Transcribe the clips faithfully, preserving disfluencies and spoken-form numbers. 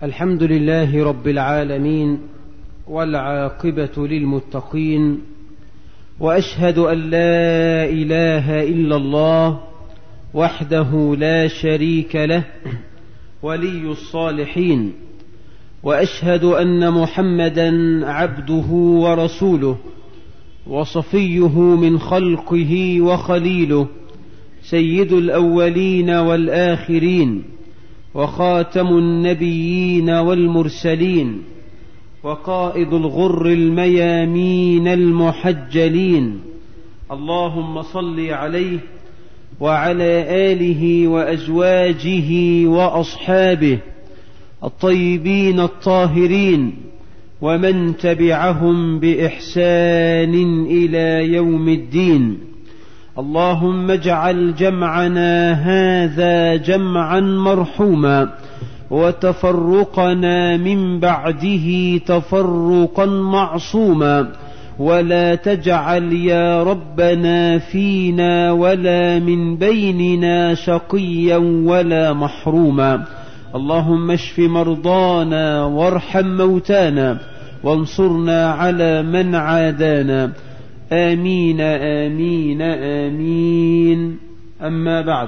الحمد لله رب العالمين، والعاقبة للمتقين، وأشهد أن لا إله إلا الله وحده لا شريك له ولي الصالحين، وأشهد أن محمدا عبده ورسوله وصفيه من خلقه وخليله، سيد الأولين والآخرين، وخاتم النبيين والمرسلين، وقائد الغر الميامين المحجلين. اللهم صل عليه وعلى آله وأزواجه وأصحابه الطيبين الطاهرين، ومن تبعهم بإحسان إلى يوم الدين. اللهم اجعل جمعنا هذا جمعا مرحوما، وتفرقنا من بعده تفرقا معصوما، ولا تجعل يا ربنا فينا ولا من بيننا شقيا ولا محروما. اللهم اشف مرضانا وارحم موتانا، وانصرنا على من عادانا. آمين آمين آمين. أما بعد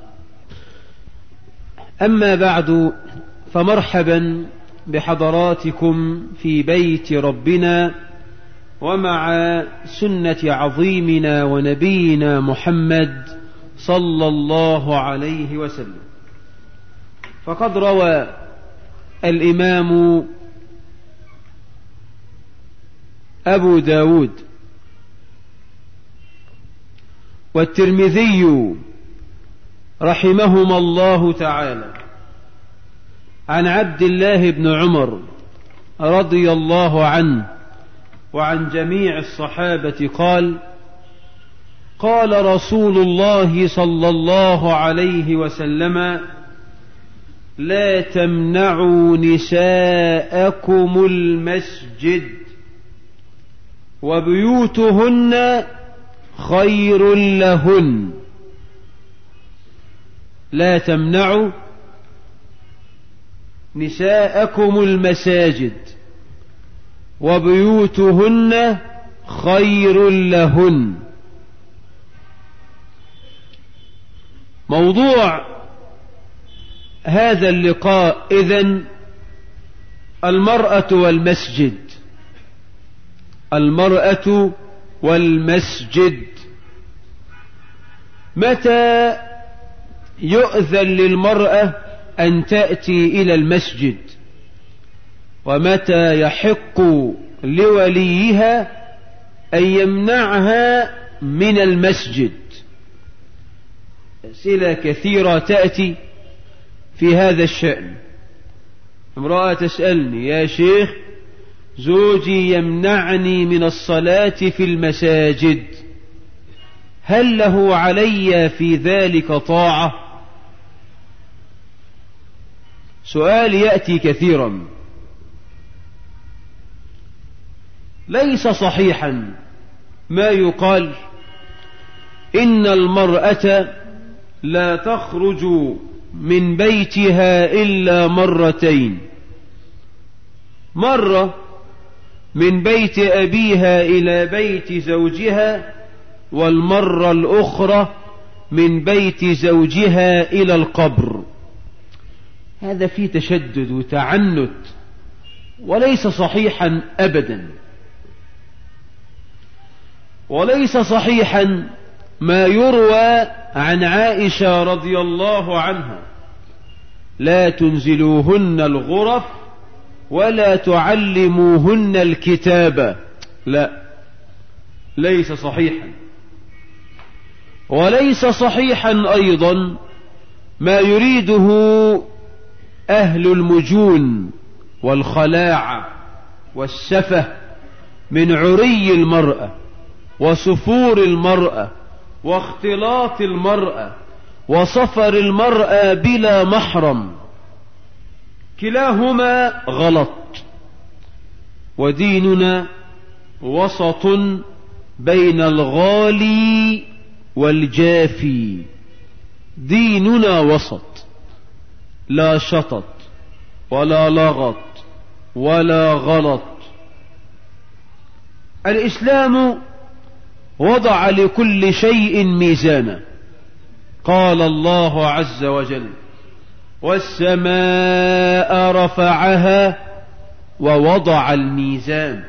أما بعد فمرحبا بحضراتكم في بيت ربنا، ومع سنة عظيمنا ونبينا محمد صلى الله عليه وسلم. فقد روى الإمام أبو داود والترمذي رحمهما الله تعالى عن عبد الله بن عمر رضي الله عنه وعن جميع الصحابة قال: قال رسول الله صلى الله عليه وسلم: لا تمنعوا نساءكم المسجد وبيوتهن خير لهن. لا تمنعوا نساءكم المساجد وبيوتهن خير لهن. موضوع هذا اللقاء إذن المرأة والمسجد. المرأة والمسجد. متى يؤذن للمرأة أن تأتي إلى المسجد؟ ومتى يحق لوليها أن يمنعها من المسجد؟ أسئلة كثيرة تأتي في هذا الشأن. امرأة تسألني: يا شيخ، زوجي يمنعني من الصلاة في المساجد، هل له علي في ذلك طاعة؟ سؤال يأتي كثيرا. ليس صحيحا ما يقال إن المرأة لا تخرج من بيتها إلا مرتين: مرة من بيت أبيها إلى بيت زوجها، والمرة الأخرى من بيت زوجها إلى القبر. هذا فيه تشدد وتعنت، وليس صحيحا أبدا. وليس صحيحا ما يروى عن عائشة رضي الله عنها: لا تنزلوهن الغرف ولا تعلموهن الكتابة. لا، ليس صحيحا. وليس صحيحا أيضا ما يريده أهل المجون والخلاعة والسفة من عري المرأة وسفور المرأة واختلاط المرأة وسفر المرأة بلا محرم. كلاهما غلط. وديننا وسط بين الغالي والجافي. ديننا وسط، لا شطط ولا لغط ولا غلط. الإسلام وضع لكل شيء ميزانا. قال الله عز وجل: والسماء رفعها ووضع الميزان.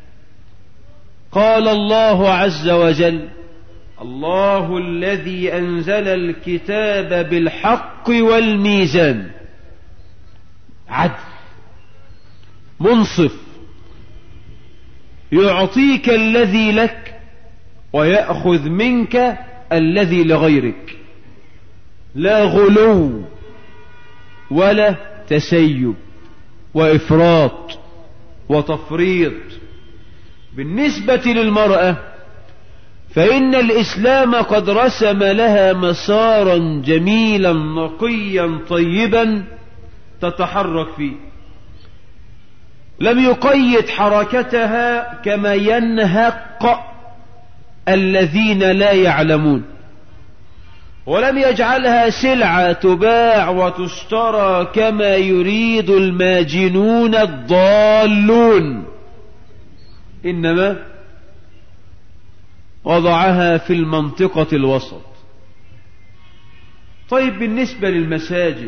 قال الله عز وجل: الله الذي أنزل الكتاب بالحق والميزان. عدل، منصف، يعطيك الذي لك ويأخذ منك الذي لغيرك. لا غلو ولا تسيب وإفراط وتفريط. بالنسبة للمرأة فإن الإسلام قد رسم لها مسارا جميلا نقيا طيبا تتحرك فيه. لم يقيد حركتها كما ينهق الذين لا يعلمون، ولم يجعلها سلعة تباع وتشترى كما يريد الماجنون الضالون، إنما وضعها في المنطقة الوسط. طيب، بالنسبة للمساجد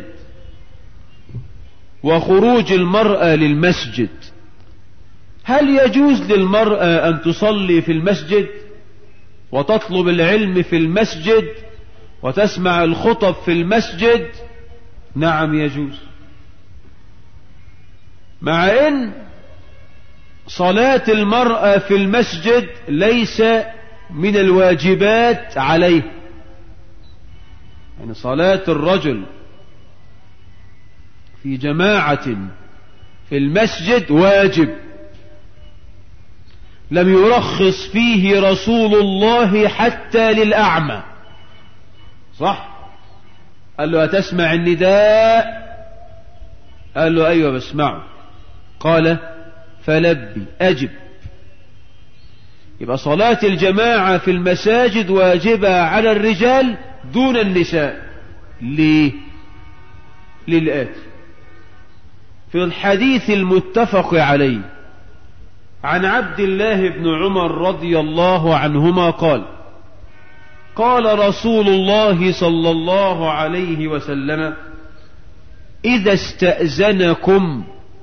وخروج المرأة للمسجد، هل يجوز للمرأة أن تصلي في المسجد وتطلب العلم في المسجد وتسمع الخطب في المسجد؟ نعم يجوز، مع أن صلاة المرأة في المسجد ليس من الواجبات عليه. يعني صلاة الرجل في جماعة في المسجد واجب، لم يرخص فيه رسول الله حتى للأعمى. صح؟ قال له: أتسمع النداء؟ قال له: أيوة بسمعه. قال: فلبي، أجب. يبقى صلاة الجماعة في المساجد واجبة على الرجال دون النساء. ليه؟ للآتي: في الحديث المتفق عليه عن عبد الله بن عمر رضي الله عنهما قال: قال رسول الله صلى الله عليه وسلم: إذا استأذنكم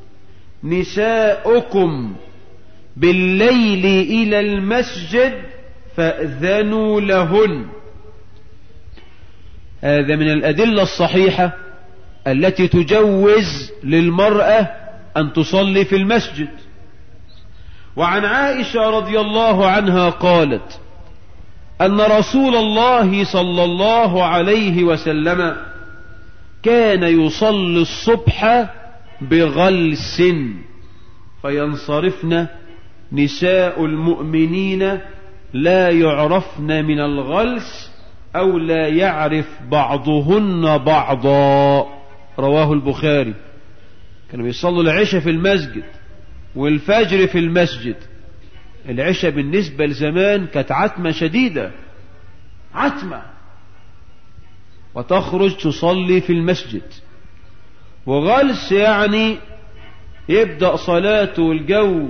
نساؤكم بالليل إلى المسجد فأذنوا لهن. هذا من الأدلة الصحيحة التي تجوز للمرأة أن تصلي في المسجد. وعن عائشة رضي الله عنها قالت أن رسول الله صلى الله عليه وسلم كان يصلي الصبح بغلس فينصرفن نساء المؤمنين لا يعرفن من الغلس أو لا يعرف بعضهن بعضا. رواه البخاري. كانوا بيصلوا العشاء في المسجد والفجر في المسجد. العشاء بالنسبة لزمان كانت عتمة شديدة، عتمة، وتخرج تصلي في المسجد. وغلس يعني يبدأ صلاته الجو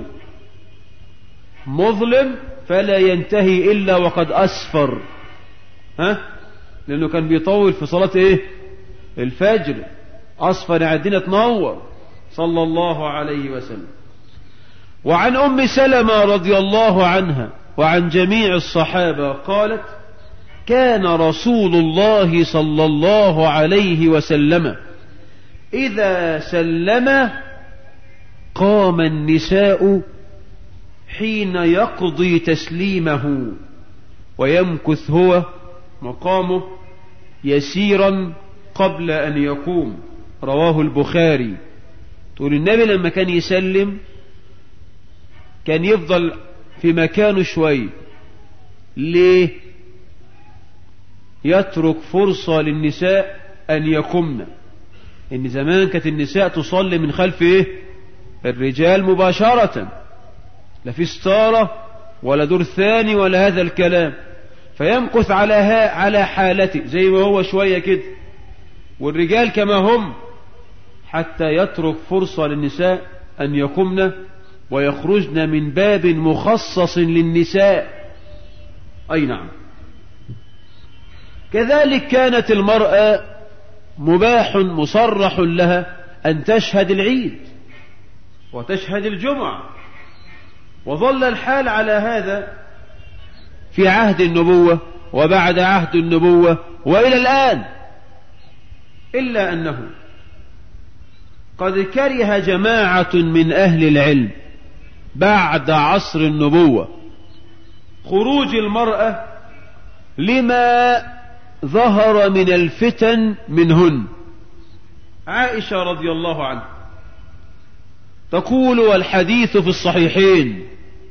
مظلم فلا ينتهي إلا وقد أسفر، ها؟ لأنه كان بيطول في صلاة إيه؟ الفجر. أصفر يعدينا تنور صلى الله عليه وسلم. وعن أم سلمة رضي الله عنها وعن جميع الصحابة قالت: كان رسول الله صلى الله عليه وسلم إذا سلم قام النساء حين يقضي تسليمه ويمكث هو مقامه يسيرا قبل أن يقوم. رواه البخاري. تقول النبي لما كان يسلم كان يفضل في مكانه شوي. ليه؟ يترك فرصة للنساء أن يقمن. إن زمان كانت النساء تصلي من خلف إيه؟ الرجال مباشرة، لا في ستارة ولا دور ثاني ولا هذا الكلام. فيمكث على ها على حالته زي ما هو شوية كده، والرجال كما هم حتى يترك فرصة للنساء أن يقمن ويخرجن من باب مخصص للنساء. أي نعم. كذلك كانت المرأة مباح مصرح لها أن تشهد العيد وتشهد الجمعة، وظل الحال على هذا في عهد النبوة وبعد عهد النبوة وإلى الآن، إلا أنه قد كره جماعة من أهل العلم بعد عصر النبوة خروج المرأة لما ظهر من الفتن منهن. عائشة رضي الله عنها تقول والحديث في الصحيحين: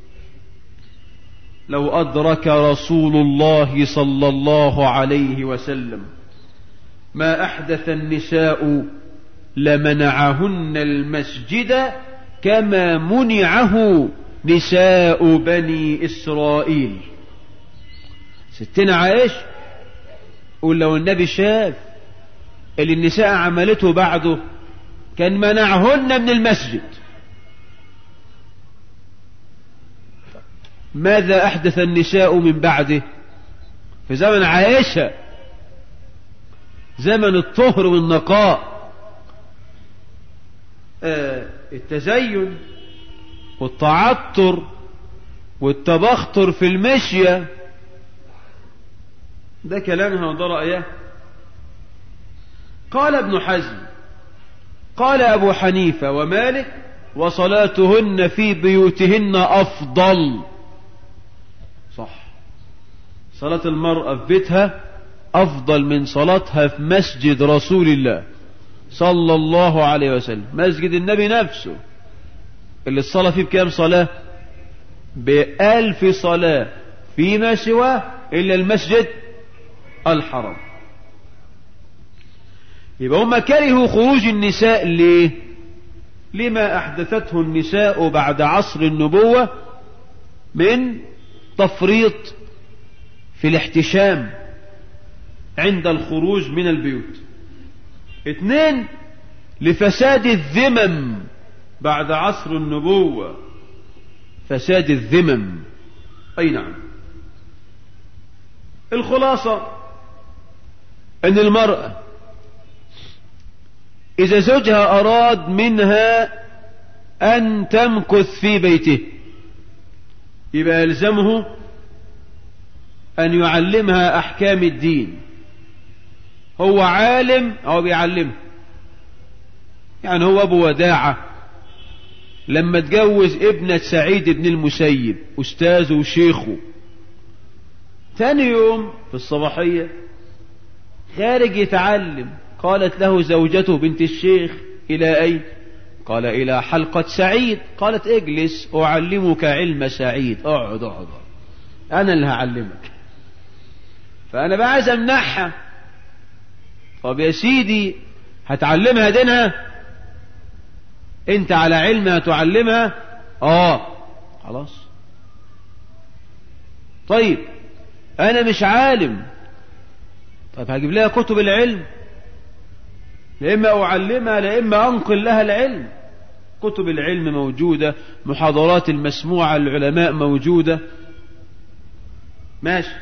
لو أدرك رسول الله صلى الله عليه وسلم ما أحدث النساء لمنعهن المسجد كما منعه نساء بني إسرائيل. ستنا عائشة قول لو النبي شاف اللي النساء عملته بعده كان منعهن من المسجد. ماذا أحدث النساء من بعده في زمن عائشة؟ زمن الطهر والنقاء، آه التزين والتعطر والتبختر في المشية. ده كلامها وده رأيه. قال ابن حزم قال أبو حنيفة ومالك: وصلاتهن في بيوتهن أفضل. صح، صلاة المرأة في بيتها أفضل من صلاتها في مسجد رسول الله صلى الله عليه وسلم، مسجد النبي نفسه اللي الصلاة فيه بكام صلاة؟ بألف صلاة فيما سواه إلا المسجد الحرام. يبقى هم كرهوا خروج النساء ليه؟ لما أحدثته النساء بعد عصر النبوة من تفريط في الاحتشام عند الخروج من البيوت. اثنين، لفساد الذمم بعد عصر النبوة، فساد الذمم. أي نعم. الخلاصة أن المرأة إذا زوجها أراد منها أن تمكث في بيته يبقى يلزمه أن يعلمها أحكام الدين. هو عالم أو بيعلمه، يعني هو أبو وداعة لما تجوز ابنة سعيد بن المسيب أستاذه وشيخه، ثاني يوم في الصباحية خارج يتعلم. قالت له زوجته بنت الشيخ: إلى أين؟ قال: إلى حلقة سعيد. قالت: اجلس أعلمك علم سعيد. اقعد اقعد أنا اللي هعلمك. فأنا بقى عايز أمنعها. طب يا سيدي هتعلمها دينها؟ أنت على علمها تعلمها؟ آه خلاص. طيب أنا مش عالم. طيب هجيب لها كتب العلم، لإما أعلمها لإما أنقل لها العلم. كتب العلم موجودة، محاضرات المسموعة للعلماء موجودة، ماشي.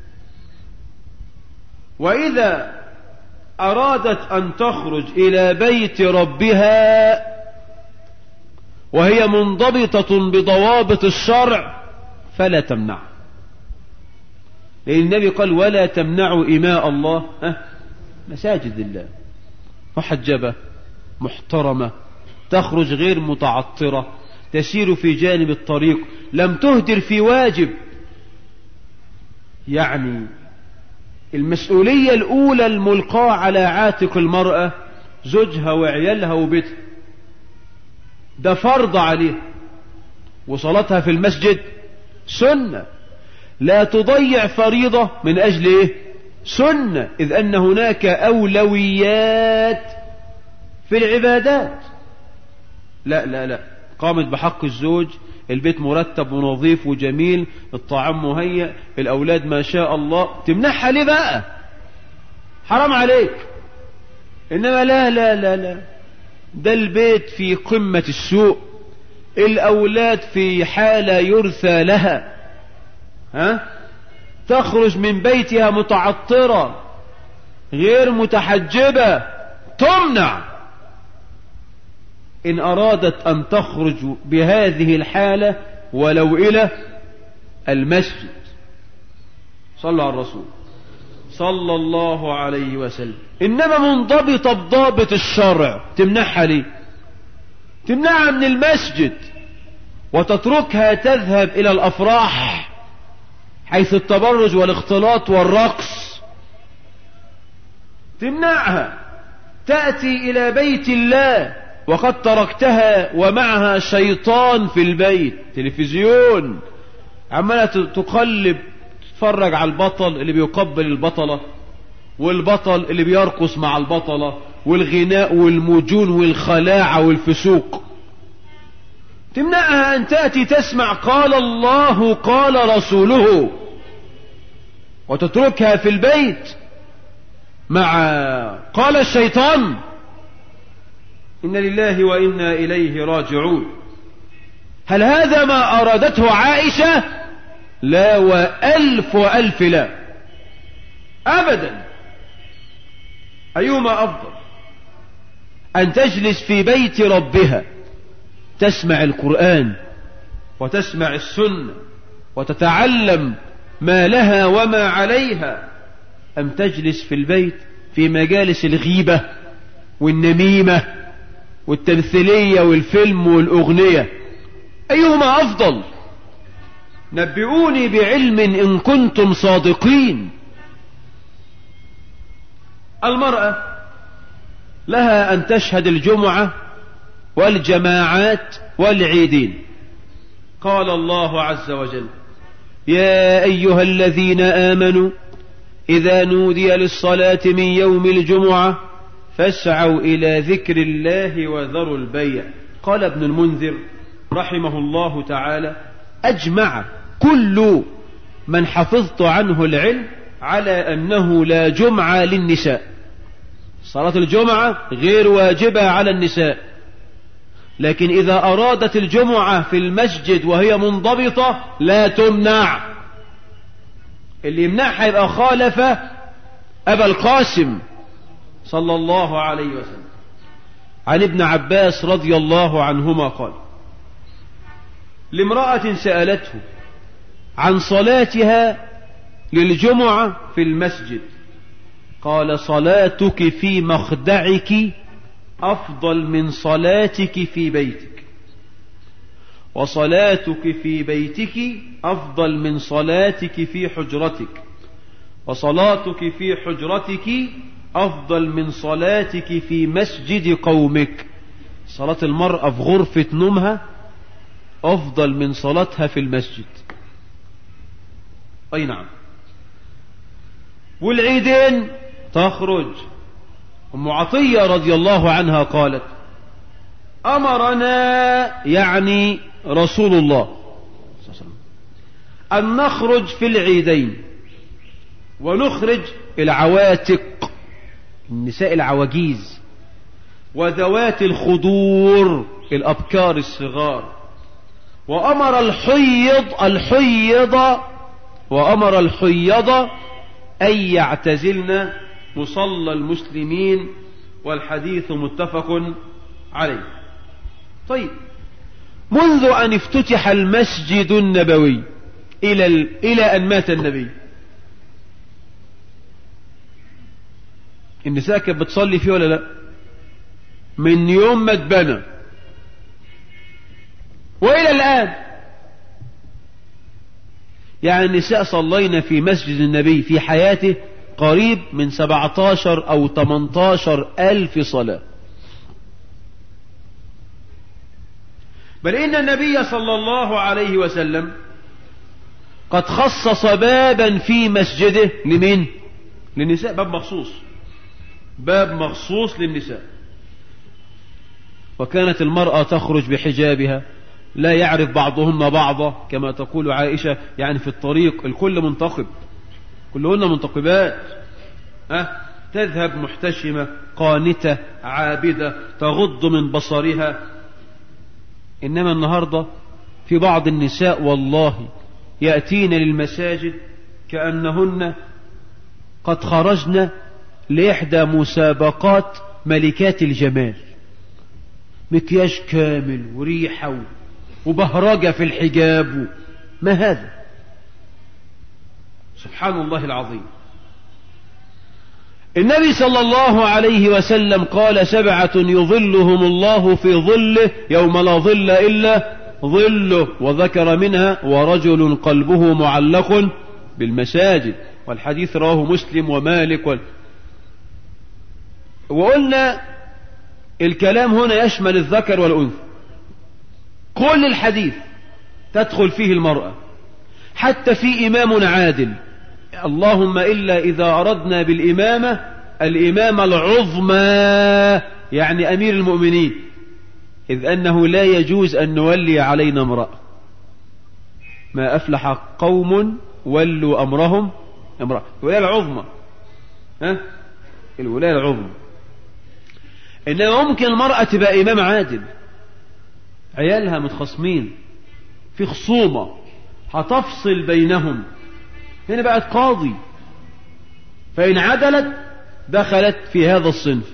وإذا أرادت أن تخرج إلى بيت ربها وهي منضبطة بضوابط الشرع فلا تمنع، لأن النبي قال: ولا تمنعوا إماء الله مساجد الله. محجبة محترمة تخرج غير متعطرة، تسير في جانب الطريق، لم تهدر في واجب. يعني المسؤولية الأولى الملقاة على عاتق المرأة زوجها وعيالها وبيتها، ده فرض عليه. وصلاتها في المسجد سنة، لا تضيع فريضة من أجل إيه؟ سنة، إذ أن هناك أولويات في العبادات. لا لا لا، قامت بحق الزوج، البيت مرتب ونظيف وجميل، الطعام مهيأ، الأولاد ما شاء الله، تمنحها ليه بقى؟ حرام عليك. إنما لا لا لا لا ده البيت في قمة السوء، الأولاد في حالة يرثى لها، ها؟ تخرج من بيتها متعطرة غير متحجبة، تمنع. إن أرادت أن تخرج بهذه الحالة ولو إلى المسجد. صلوا على الرسول صلى الله عليه وسلم. إنما منضبطة بضابط الشرع، تمنعها ليه؟ تمنعها من المسجد وتتركها تذهب إلى الأفراح حيث التبرج والاختلاط والرقص. تمنعها تأتي إلى بيت الله وقد تركتها ومعها شيطان في البيت، تلفزيون، عمالة تقلب تتفرج على البطل اللي بيقبل البطلة والبطل اللي بيرقص مع البطلة والغناء والمجون والخلاعة والفسوق. تمنعها أن تأتي تسمع قال الله قال رسوله وتتركها في البيت مع قال الشيطان. إن لله وإنا إليه راجعون. هل هذا ما أرادته عائشة؟ لا وألف وألف لا أبدا. أيهما أفضل؟ أن تجلس في بيت ربها تسمع القرآن وتسمع السنة وتتعلم ما لها وما عليها، أم تجلس في البيت في مجالس الغيبة والنميمة والتمثيلية والفيلم والأغنية؟ أيهما أفضل؟ نبئوني بعلم إن كنتم صادقين. المرأة لها أن تشهد الجمعة والجماعات والعيدين. قال الله عز وجل: يا أيها الذين آمنوا إذا نودي للصلاة من يوم الجمعة فاسعوا إلى ذكر الله وذروا البيع. قال ابن المنذر رحمه الله تعالى: أجمع كل من حفظت عنه العلم على أنه لا جمعة للنساء. صلاة الجمعة غير واجبة على النساء، لكن إذا أرادت الجمعة في المسجد وهي منضبطة لا تمنع. اللي يمنعها يبقى خالف أبا القاسم صلى الله عليه وسلم. عن ابن عباس رضي الله عنهما قال: لامرأة سألته عن صلاتها للجمعة في المسجد قال: صلاتك في مخدعك أفضل من صلاتك في بيتك، وصلاتك في بيتك أفضل من صلاتك في حجرتك، وصلاتك في حجرتك أفضل من صلاتك في مسجد قومك. صلاة المرأة في غرفة نومها أفضل من صلاتها في المسجد. أي نعم. والعيدين تخرج. أم عطية رضي الله عنها قالت: أمرنا يعني رسول الله أن نخرج في العيدين ونخرج العواتق، النساء العواجيز، وذوات الخدور، الأبكار الصغار، وأمر الحيض الحيض وأمر الحيض أن يعتزلن مصلى المسلمين، والحديث متفق عليه. طيب، منذ أن افتتح المسجد النبوي إلى إلى أن مات النبي، النساء كانت بتصلي فيه ولا لا؟ من يوم ما اتبنى وإلى الآن. يعني النساء صلينا في مسجد النبي في حياته قريب من سبعة عشر أو ثمانية عشر ألف صلاة. بل إن النبي صلى الله عليه وسلم قد خصص بابا في مسجده لمين؟ للنساء، باب مخصوص، باب مخصوص للنساء. وكانت المرأة تخرج بحجابها، لا يعرف بعضهن بعضا كما تقول عائشة، يعني في الطريق الكل منتقب، كلهن منتقبات، أه؟ تذهب محتشمة قانتة عابدة تغض من بصرها. إنما النهاردة في بعض النساء والله يأتين للمساجد كأنهن قد خرجن لإحدى مسابقات ملكات الجمال، مكياج كامل وريحة وبهرجة في الحجاب. ما هذا؟ سبحان الله العظيم. النبي صلى الله عليه وسلم قال سبعة يظلهم الله في ظله يوم لا ظل إلا ظله، وذكر منها ورجل قلبه معلق بالمساجد، والحديث رواه مسلم ومالك وال... وقلنا الكلام هنا يشمل الذكر والأنثى، كل الحديث تدخل فيه المرأة، حتى في إمام عادل، اللهم إلا إذا أردنا بالإمامة الإمامة العظمى يعني أمير المؤمنين، إذ أنه لا يجوز أن نولي علينا امرأة. ما أفلح قوم ولوا أمرهم امرأة، الولاية العظمى، ها الولاية العظمى. إنما ممكن المرأة تبقى إمام عادل، عيالها متخصمين في خصومة هتفصل بينهم، هنا بقت قاضي، فإن عدلت دخلت في هذا الصنف.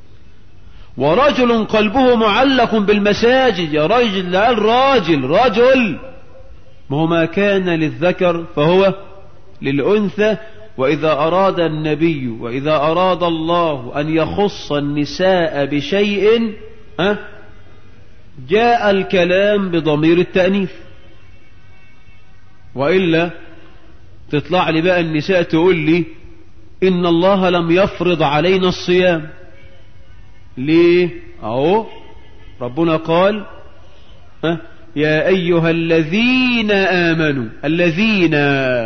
ورجل قلبه معلق بالمساجد، يا راجل، لا الراجل رجل، ما هو ما كان للذكر فهو للأنثى. وإذا أراد النبي وإذا أراد الله أن يخص النساء بشيء أه جاء الكلام بضمير التأنيث، وإلا تطلع لي بقى النساء تقول لي إن الله لم يفرض علينا الصيام. ليه؟ أهو ربنا قال أه يا أيها الذين آمنوا، الذين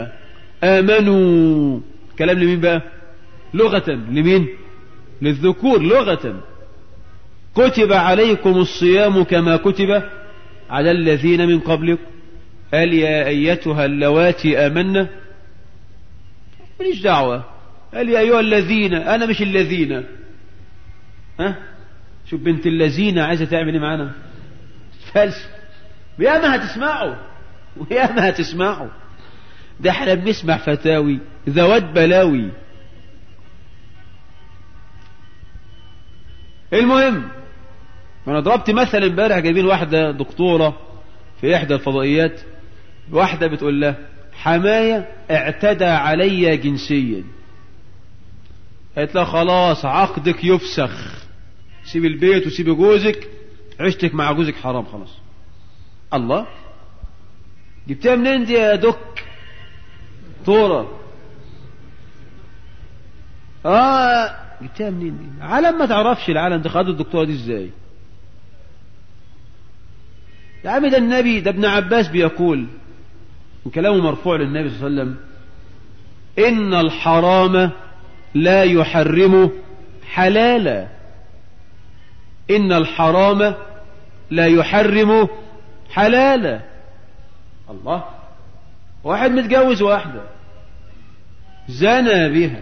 آمنوا، كلام لمين بقى؟ لغة لمين؟ للذكور لغة. كتب عليكم الصيام كما كتب على الذين من قبلكم. قال يا أيتها اللواتي آمنا، ماليش دعوة. قال يا أيها الذين، أنا مش الذين. ها شوف بنت الذين عايزة تعمل ايه معانا؟ فلس. ويا ما هتسمعوا ويا ما هتسمعوا، ده احنا بنسمع فتاوي ذوات بلاوي. المهم، انا ضربت مثل امبارح، جايبين واحدة دكتورة في احدى الفضائيات، واحدة بتقول لها حماية اعتدى علي جنسيا. قالت لها خلاص عقدك يفسخ، سيب البيت وسيب جوزك، عشتك مع جوزك حرام خلاص. الله، جبتها منين دي يا دك طورة؟ اه جبتها منين دي؟ عالم ما تعرفش العالم ده، خدوا الدكتورة دي ازاي يا عم؟ ده النبي، ده ابن عباس بيقول وكلامه مرفوع للنبي صلى الله عليه وسلم: إن الحرام لا يحرم حلالا، إن الحرام لا يحرم حلالا. الله، واحد متجوز واحدة زنى بها،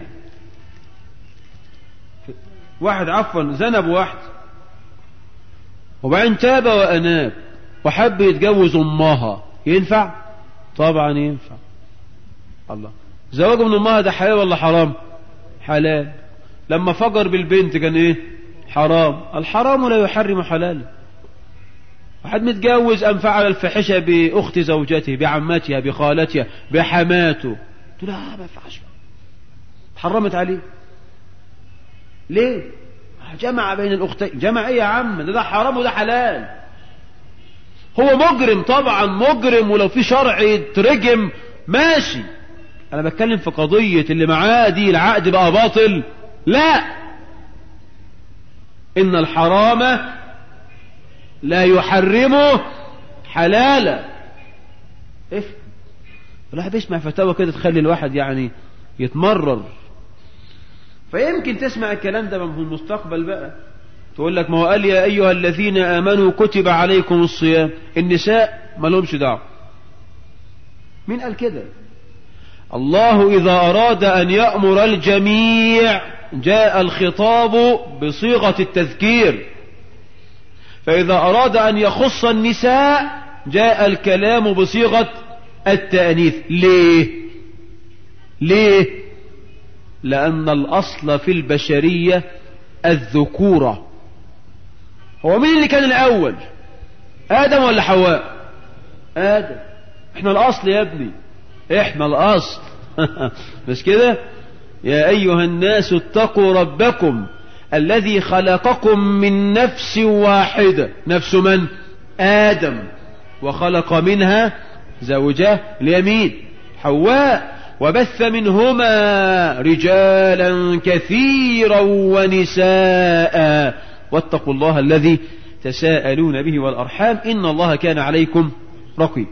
واحد عفوا زنى بواحد، وبعدين تاب وأناب وحب يتجوز أمها، ينفع؟ طبعا ينفع. الله، زواجه من أمها ده حلال ولا حرام؟ حلال. لما فجر بالبنت كان ايه؟ حرام. الحرام لا يحرم حلالا. واحد متجوز أن فعل الفحشة بأخت زوجته، بعمتها، بخالتها، بحماته، تقول لا ما ينفعش، حرمت عليه. ليه؟ جمع بين الأختين. جمع ايه يا عم؟ ده, ده حرام وده حلال. هو مجرم طبعا، مجرم، ولو في شرع يترجم ماشي. انا بتكلم في قضية اللي معاه دي العقد بقى باطل. لا، ان الحرام لا يحرمه حلالا. اف الواحد بيسمع فتاوى كده تخلي الواحد يعني يتمرر. فيمكن تسمع الكلام ده في المستقبل بقى تقول لك ما هو قال يا ايها الذين امنوا كتب عليكم الصيام، النساء ما لهمش دعوه. مين قال كده؟ الله إذا أراد أن يأمر الجميع جاء الخطاب بصيغة التذكير، فإذا أراد أن يخص النساء جاء الكلام بصيغة التأنيث. ليه؟ ليه؟ لأن الأصل في البشرية الذكورة. هو مين اللي كان الأول، آدم ولا حواء؟ آدم. احنا الأصل يا ابني، احنا الأصل. بس كده، يا أيها الناس اتقوا ربكم الذي خلقكم من نفس واحدة. نفس من؟ آدم. وخلق منها زوجه اليمين حواء، وبث منهما رجالا كثيرا ونساء، واتقوا الله الذي تساءلون به والأرحام إن الله كان عليكم رقيب.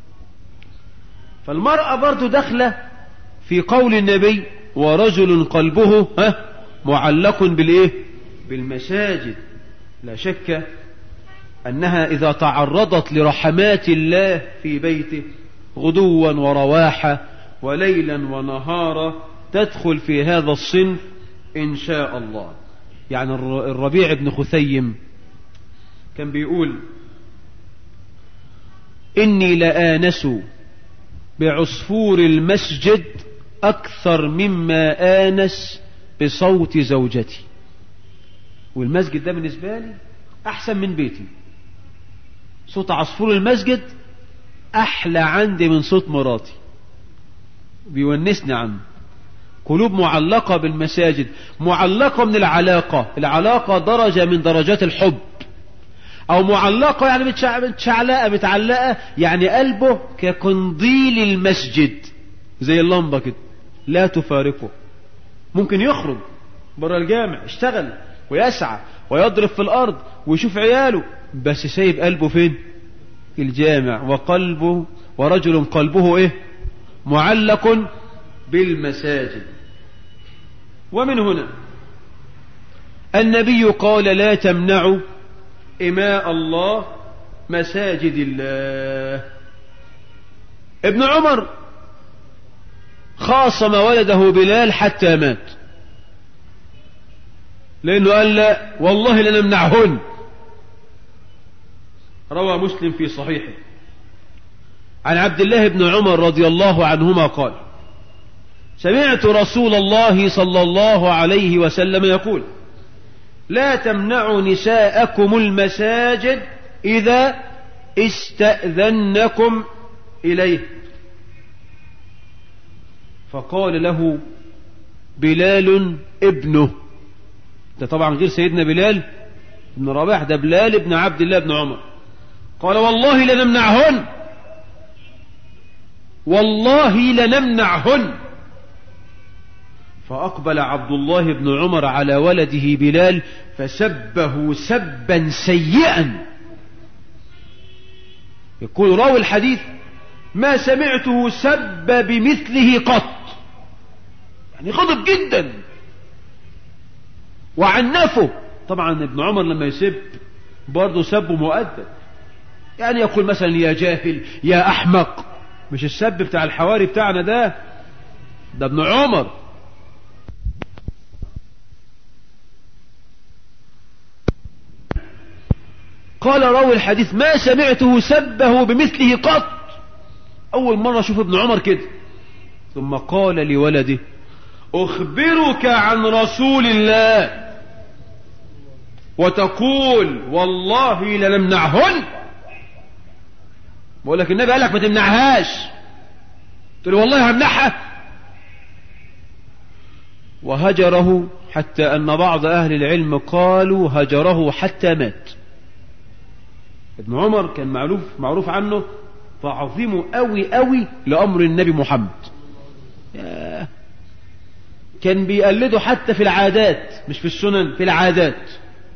فالمرأة برضو داخلة في قول النبي ورجل قلبه ها معلق بالإيه؟ بالمساجد. لا شك أنها إذا تعرضت لرحمات الله في بيته غدوا ورواحة وليلا ونهارا تدخل في هذا الصنف إن شاء الله. يعني الربيع بن خثيم كان بيقول إني لآنس بعصفور المسجد أكثر مما آنس بصوت زوجتي. والمسجد ده بالنسبة لي أحسن من بيتي. صوت عصفور المسجد أحلى عندي من صوت مراتي، بيونسني عنه. قلوب معلقة بالمساجد، معلقة من العلاقة. العلاقة درجة من درجات الحب، أو معلقة يعني متشعلقة متعلقة، يعني قلبه كقنديل المسجد زي اللمبة كده لا تفارقه. ممكن يخرج برا الجامع يشتغل ويسعى ويضرب في الأرض ويشوف عياله، بس سايب قلبه فين؟ في الجامع. وقلبه ورجل قلبه إيه؟ معلق بالمساجد. ومن هنا النبي قال لا تمنعوا إماء الله مساجد الله. ابن عمر خاصم ولده بلال حتى مات، لأنه قال لا والله لنمنعهن. روى مسلم في صحيحه عن عبد الله بن عمر رضي الله عنهما قال سمعت رسول الله صلى الله عليه وسلم يقول لا تمنعوا نساءكم المساجد إذا استأذنكم إليه. فقال له بلال ابنه، ده طبعا غير سيدنا بلال بن رباح، ده بلال ابن عبد الله بن عمر، قال والله لنمنعهن، والله لنمنعهن. فأقبل عبد الله بن عمر على ولده بلال فسبه سبا سيئا. يقول راوي الحديث ما سمعته سب بمثله قط، يعني غضب جدا وعنفه. طبعا ابن عمر لما يسب برضه سبه مؤدب، يعني يقول مثلا يا جاهل يا أحمق، مش السب بتاع الحواري بتاعنا ده، ده ابن عمر. قال راوي الحديث ما سمعته سبه بمثله قط، أول مرة أشوف ابن عمر كده. ثم قال لولده أخبرك عن رسول الله وتقول والله لنمنعهن. بقول لك النبي قال لك ما تمنعهاش، تقول والله همنعها. وهجره حتى أن بعض أهل العلم قالوا هجره حتى مات. ابن عمر كان معروف معروف عنه تعظيمه قوي قوي لأمر النبي محمد. كان بيقلده حتى في العادات، مش في السنن، في العادات.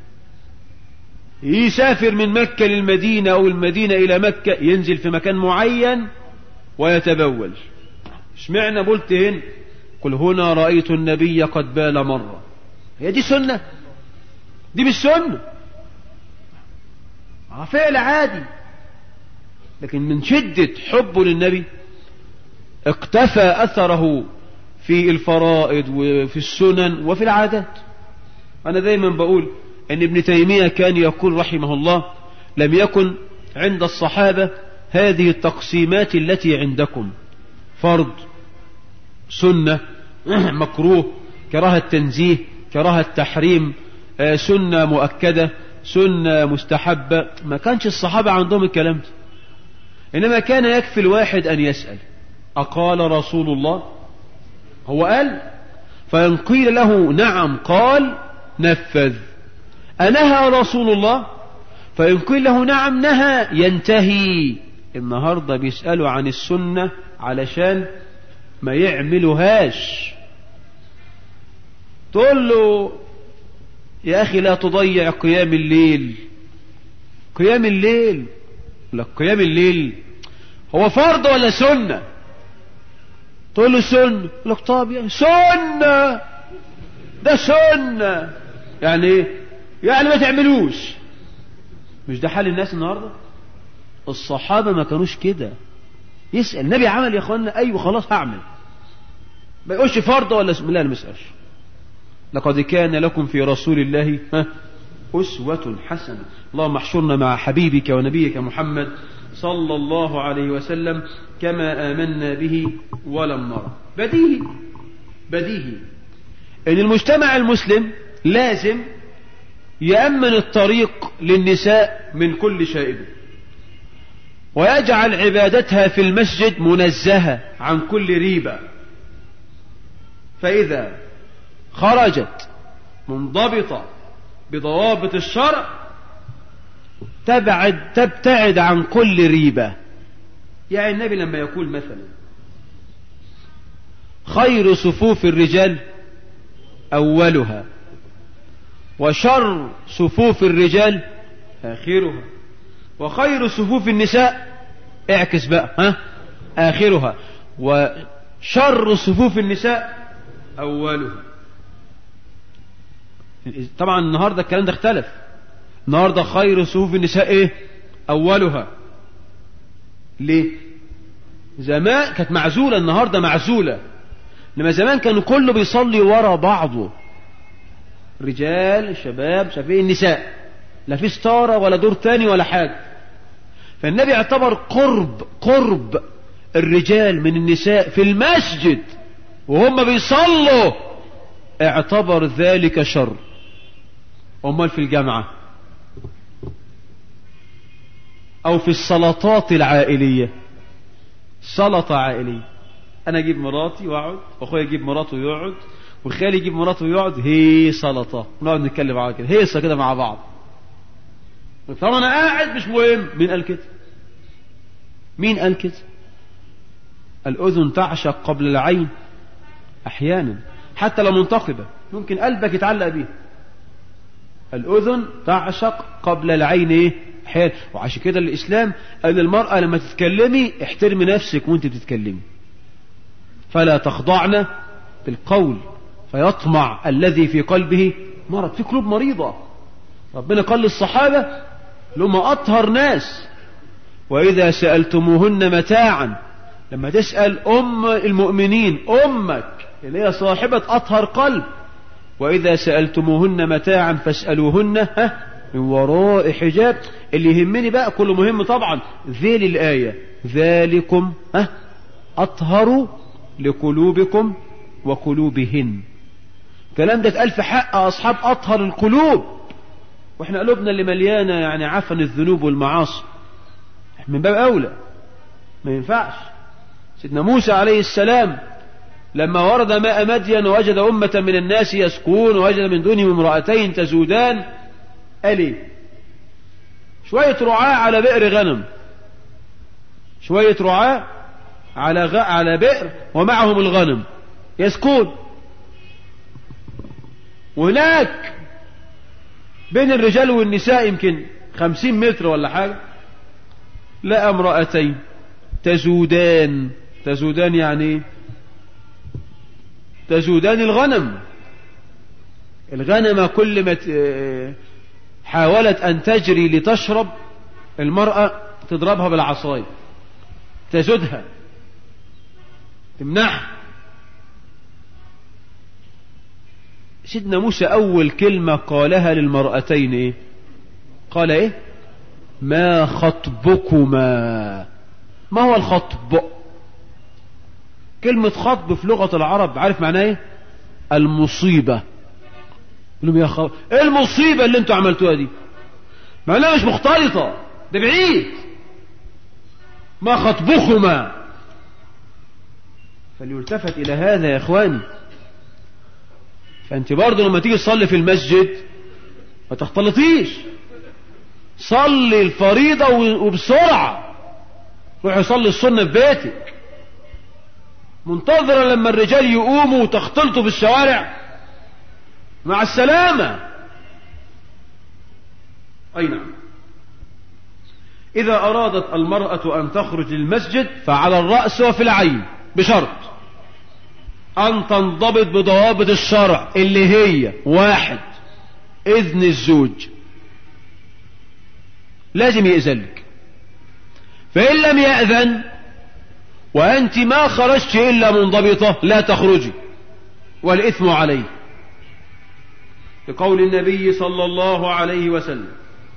يسافر من مكة للمدينة أو المدينة إلى مكة، ينزل في مكان معين ويتبول. اشمعنى قلت هنا؟ قل هنا رأيت النبي قد بال مرة. هي دي سنة؟ دي مش سنة، فعل عادي. لكن من شدة حبه للنبي اقتفى أثره في الفرائض وفي السنن وفي العادات. أنا دايما بقول أن ابن تيمية كان يقول رحمه الله: لم يكن عند الصحابة هذه التقسيمات التي عندكم، فرض، سنة، مكروه، كراهة تنزيه، كراهة تحريم، سنة مؤكدة، سنة مستحبة. ما كانش الصحابة عندهم الكلام ده، إنما كان يكفي الواحد أن يسأل: أقال رسول الله؟ هو قال، فإن قيل له نعم قال نفذ. أنهى رسول الله؟ فإن قيل له نعم نهى ينتهي. النهاردة بيسألوا عن السنة علشان ما يعملوهاش. تقول له: يا أخي لا تضيع قيام الليل. قيام الليل، لك قيام الليل هو فرض ولا سنة؟ تقول له سنة. لك طب يعني سنة، ده سنة يعني ايه؟ يعني ما تعملوش. مش ده حال الناس النهاردة؟ الصحابة ما كانوش كده. يسأل النبي عمل يا اخوانا؟ ايوه خلاص هعمل. ما يقولش فرض ولا سنة. لا انا ما اسالش. لقد كان لكم في رسول الله أسوة حسنة. اللهم احشرنا مع حبيبك ونبيك محمد صلى الله عليه وسلم كما آمنا به ولم نرى. بديهي بديهي ان المجتمع المسلم لازم يأمن الطريق للنساء من كل شائب، ويجعل عبادتها في المسجد منزهة عن كل ريبة. فإذا خرجت منضبطة بضوابط الشرع تبعد تبتعد عن كل ريبة. يعني النبي لما يقول مثلا: خير صفوف الرجال أولها وشر صفوف الرجال آخرها، وخير صفوف النساء، اعكس بقى، ها، آخرها، وشر صفوف النساء أولها. طبعا النهاردة الكلام ده اختلف. النهاردة خير صفوف النساء ايه؟ أولها. ليه؟ زمان كانت معزولة، النهاردة معزولة. لما زمان كانوا كله بيصلي ورا بعضه، رجال شباب شباب النساء، لا في ستارة ولا دور تاني ولا حاجة. فالنبي اعتبر قرب قرب الرجال من النساء في المسجد وهم بيصلوا، اعتبر ذلك شر. امال في الجامعة او في السلطات العائلية، سلطة عائلية، انا اجيب مراتي واقعد، واخويا يجيب مراته ويقعد، وخالي يجيب مراته ويقعد، هي سلطة، نقعد نتكلم على كده، هيصة كده مع بعض. طبعا انا قاعد مش مهم. مين قال كده؟ مين قال كده؟ الاذن تعشق قبل العين احيانا، حتى لو منتقبة ممكن قلبك يتعلق بيها. الاذن تعشق قبل العين ايه؟ احيانا. وعشان كده الاسلام قال للمرأة لما تتكلمي احترمي نفسك وانت بتتكلمي، فلا تخضعن بالقول فيطمع الذي في قلبه مرض. في قلوب مريضة. ربنا قال للصحابة لما أطهر ناس: وإذا سألتموهن متاعا. لما تسأل أم المؤمنين، أمك اللي هي صاحبة أطهر قلب، وإذا سألتموهن متاعا فاسألوهن ها من وراء حجاب. اللي يهمني بقى كله مهم طبعا، ذيل الآية: ذلكم ها أطهر لقلوبكم وقلوبهن. كلام ده اتقال في حق أصحاب أطهر القلوب، واحنا قلوبنا اللي مليانة يعني عفن الذنوب والمعاصي، من باب أولى ما ينفعش. سيدنا موسى عليه السلام لما ورد ماء مدين ووجد أمة من الناس يسقون ووجد من دونهم امرأتين تزودان، قال ايه؟ شوية رعاة على بئر غنم، شوية رعاة على غ... على بئر ومعهم الغنم يسقون. وهناك بين الرجال والنساء يمكن خمسين متر ولا حاجة لقى امرأتين تزودان. تزودان يعني تزودان الغنم. الغنم كل ما حاولت أن تجري لتشرب المرأة تضربها بالعصاية، تزودها، تمنعها. سيدنا موسى أول كلمة قالها للمرأتين إيه؟ قال إيه؟ ما خطبكما. ما هو الخطب؟ كلمة خطب في لغة العرب عارف معناه إيه؟ المصيبة. لهم يا خو... إيه المصيبة اللي أنتوا عملتوها دي؟ معناها مش مختلطة، ده بعيد. ما خطبكما. فليلتفت إلى هذا يا إخواني. فأنت برضه لما تيجي تصلي في المسجد ما تختلطيش، صلي الفريضة وبسرعة، روح يصلي السنة في بيتك. منتظرة لما الرجال يقوموا وتختلطوا في الشوارع؟ مع السلامة. أي نعم. إذا أرادت المرأة أن تخرج للمسجد فعلى الرأس وفي العين، بشرط أن تنضبط بضوابط الشرع اللي هي: واحد، إذن الزوج، لازم يأذنك. فإن لم يأذن وأنت ما خرجت إلا منضبطة لا تخرجي، والإثم عليه، لقول النبي صلى الله عليه وسلم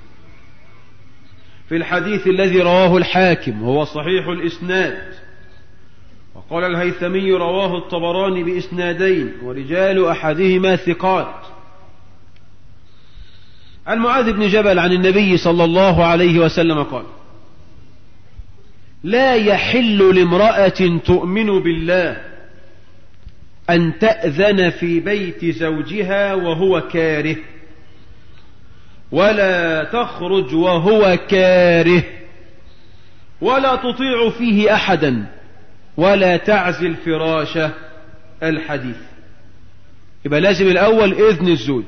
في الحديث الذي رواه الحاكم، هو صحيح الإسناد، وقال الهيثمي رواه الطبراني بإسنادين ورجال أحدهما ثقات، عن معاذ بن جبل عن النبي صلى الله عليه وسلم قال: لا يحل لامرأة تؤمن بالله أن تأذن في بيت زوجها وهو كاره، ولا تخرج وهو كاره، ولا تطيع فيه أحدا، ولا تعزل فراشه. الحديث. يبقى لازم الأول إذن الزوج.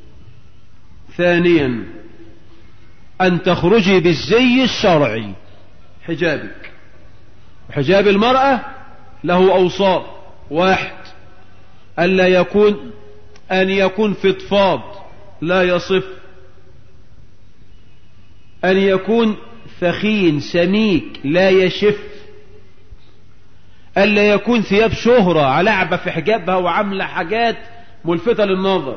ثانيا أن تخرجي بالزي الشرعي، حجابك. وحجاب المرأة له أوصاف: واحد، ألا يكون أن يكون فضفاض لا يصف، أن يكون ثخين سميك لا يشف، ألا يكون ثياب شهرة علعبة في حجابها وعاملة حاجات ملفتة للنظر،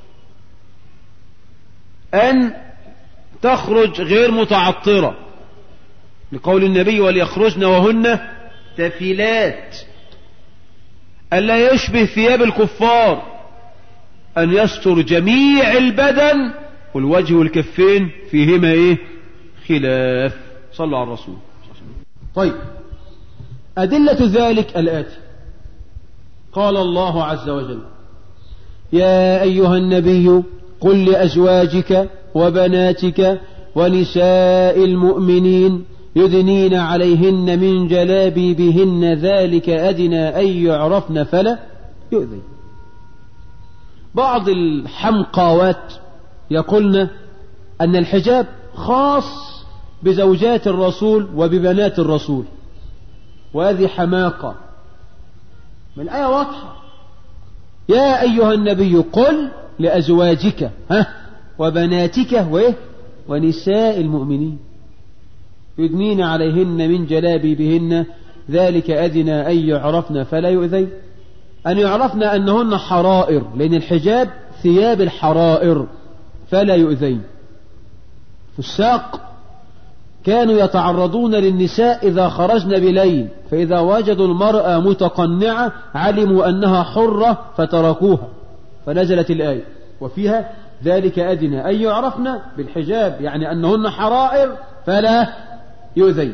أن تخرج غير متعطرة، لقول النبي: وليخرجن وهن تفلات، ألا يشبه ثياب الكفار، أن يستر جميع البدن، والوجه والكفين فيهما إيه؟ خلاف. صلوا على الرسول. طيب، أدلة ذلك الآتي: قال الله عز وجل: يا أيها النبي قل لأزواجك وبناتك ونساء المؤمنين يدنين عليهن من جلابيبهن ذلك أدنى أن يعرفن فلا يؤذين. بعض الحمقاوات يقولن أن الحجاب خاص بزوجات الرسول وببنات الرسول، وهذه حماقة. من الآية واضحة: يا أيها النبي قل لأزواجك ها وبناتك وإيه ونساء المؤمنين يدنين عليهن من جلابيبهن ذلك أدنى أن يعرفن فلا يؤذين. أن يعرفن أنهن حرائر، لأن الحجاب ثياب الحرائر، فلا يؤذين. فالساق كانوا يتعرضون للنساء إذا خرجن بليل، فإذا وجدوا المرأة متقنعة علموا أنها حرة فتركوها، فنزلت الآية وفيها ذلك أدنى أن يعرفن بالحجاب، يعني أنهن حرائر فلا يؤذين.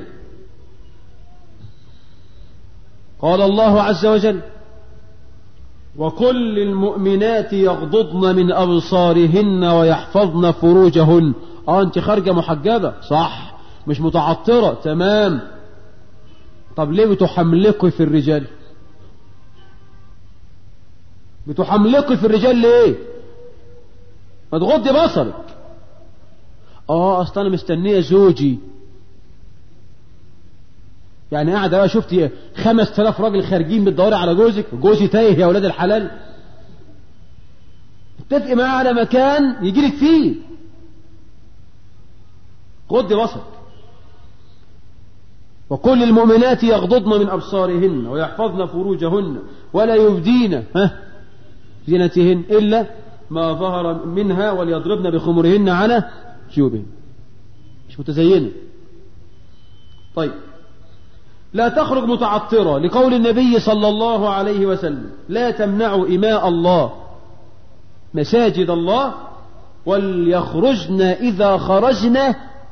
قال الله عز وجل: وكل المؤمنات يغضضن من أبصارهن ويحفظن فروجهن. اه انت خارجة محجبة صح، مش متعطرة، تمام. طب ليه بتحملقي في الرجال؟ بتحملقي في الرجال ليه؟ ما تغضي بصرك. اه اصلا انا مستنية زوجي، يعني قاعدة بقى شفتي خمس تلاف راجل خارجين بتدوري على جوزك، جوزي تايه يا ولاد الحلال. اتفقي معاه على مكان يجيلك فيه، غضي بصرك. وكل المؤمنات يغضضن من أبصارهن ويحفظن فروجهن ولا يبدين ها زينتهن إلا ما ظهر منها وليضربن بخمرهن على جيوبهن. مش متزينة. طيب لا تخرج متعطرة لقول النبي صلى الله عليه وسلم لا تمنعوا إماء الله مساجد الله وليخرجن إذا خرجن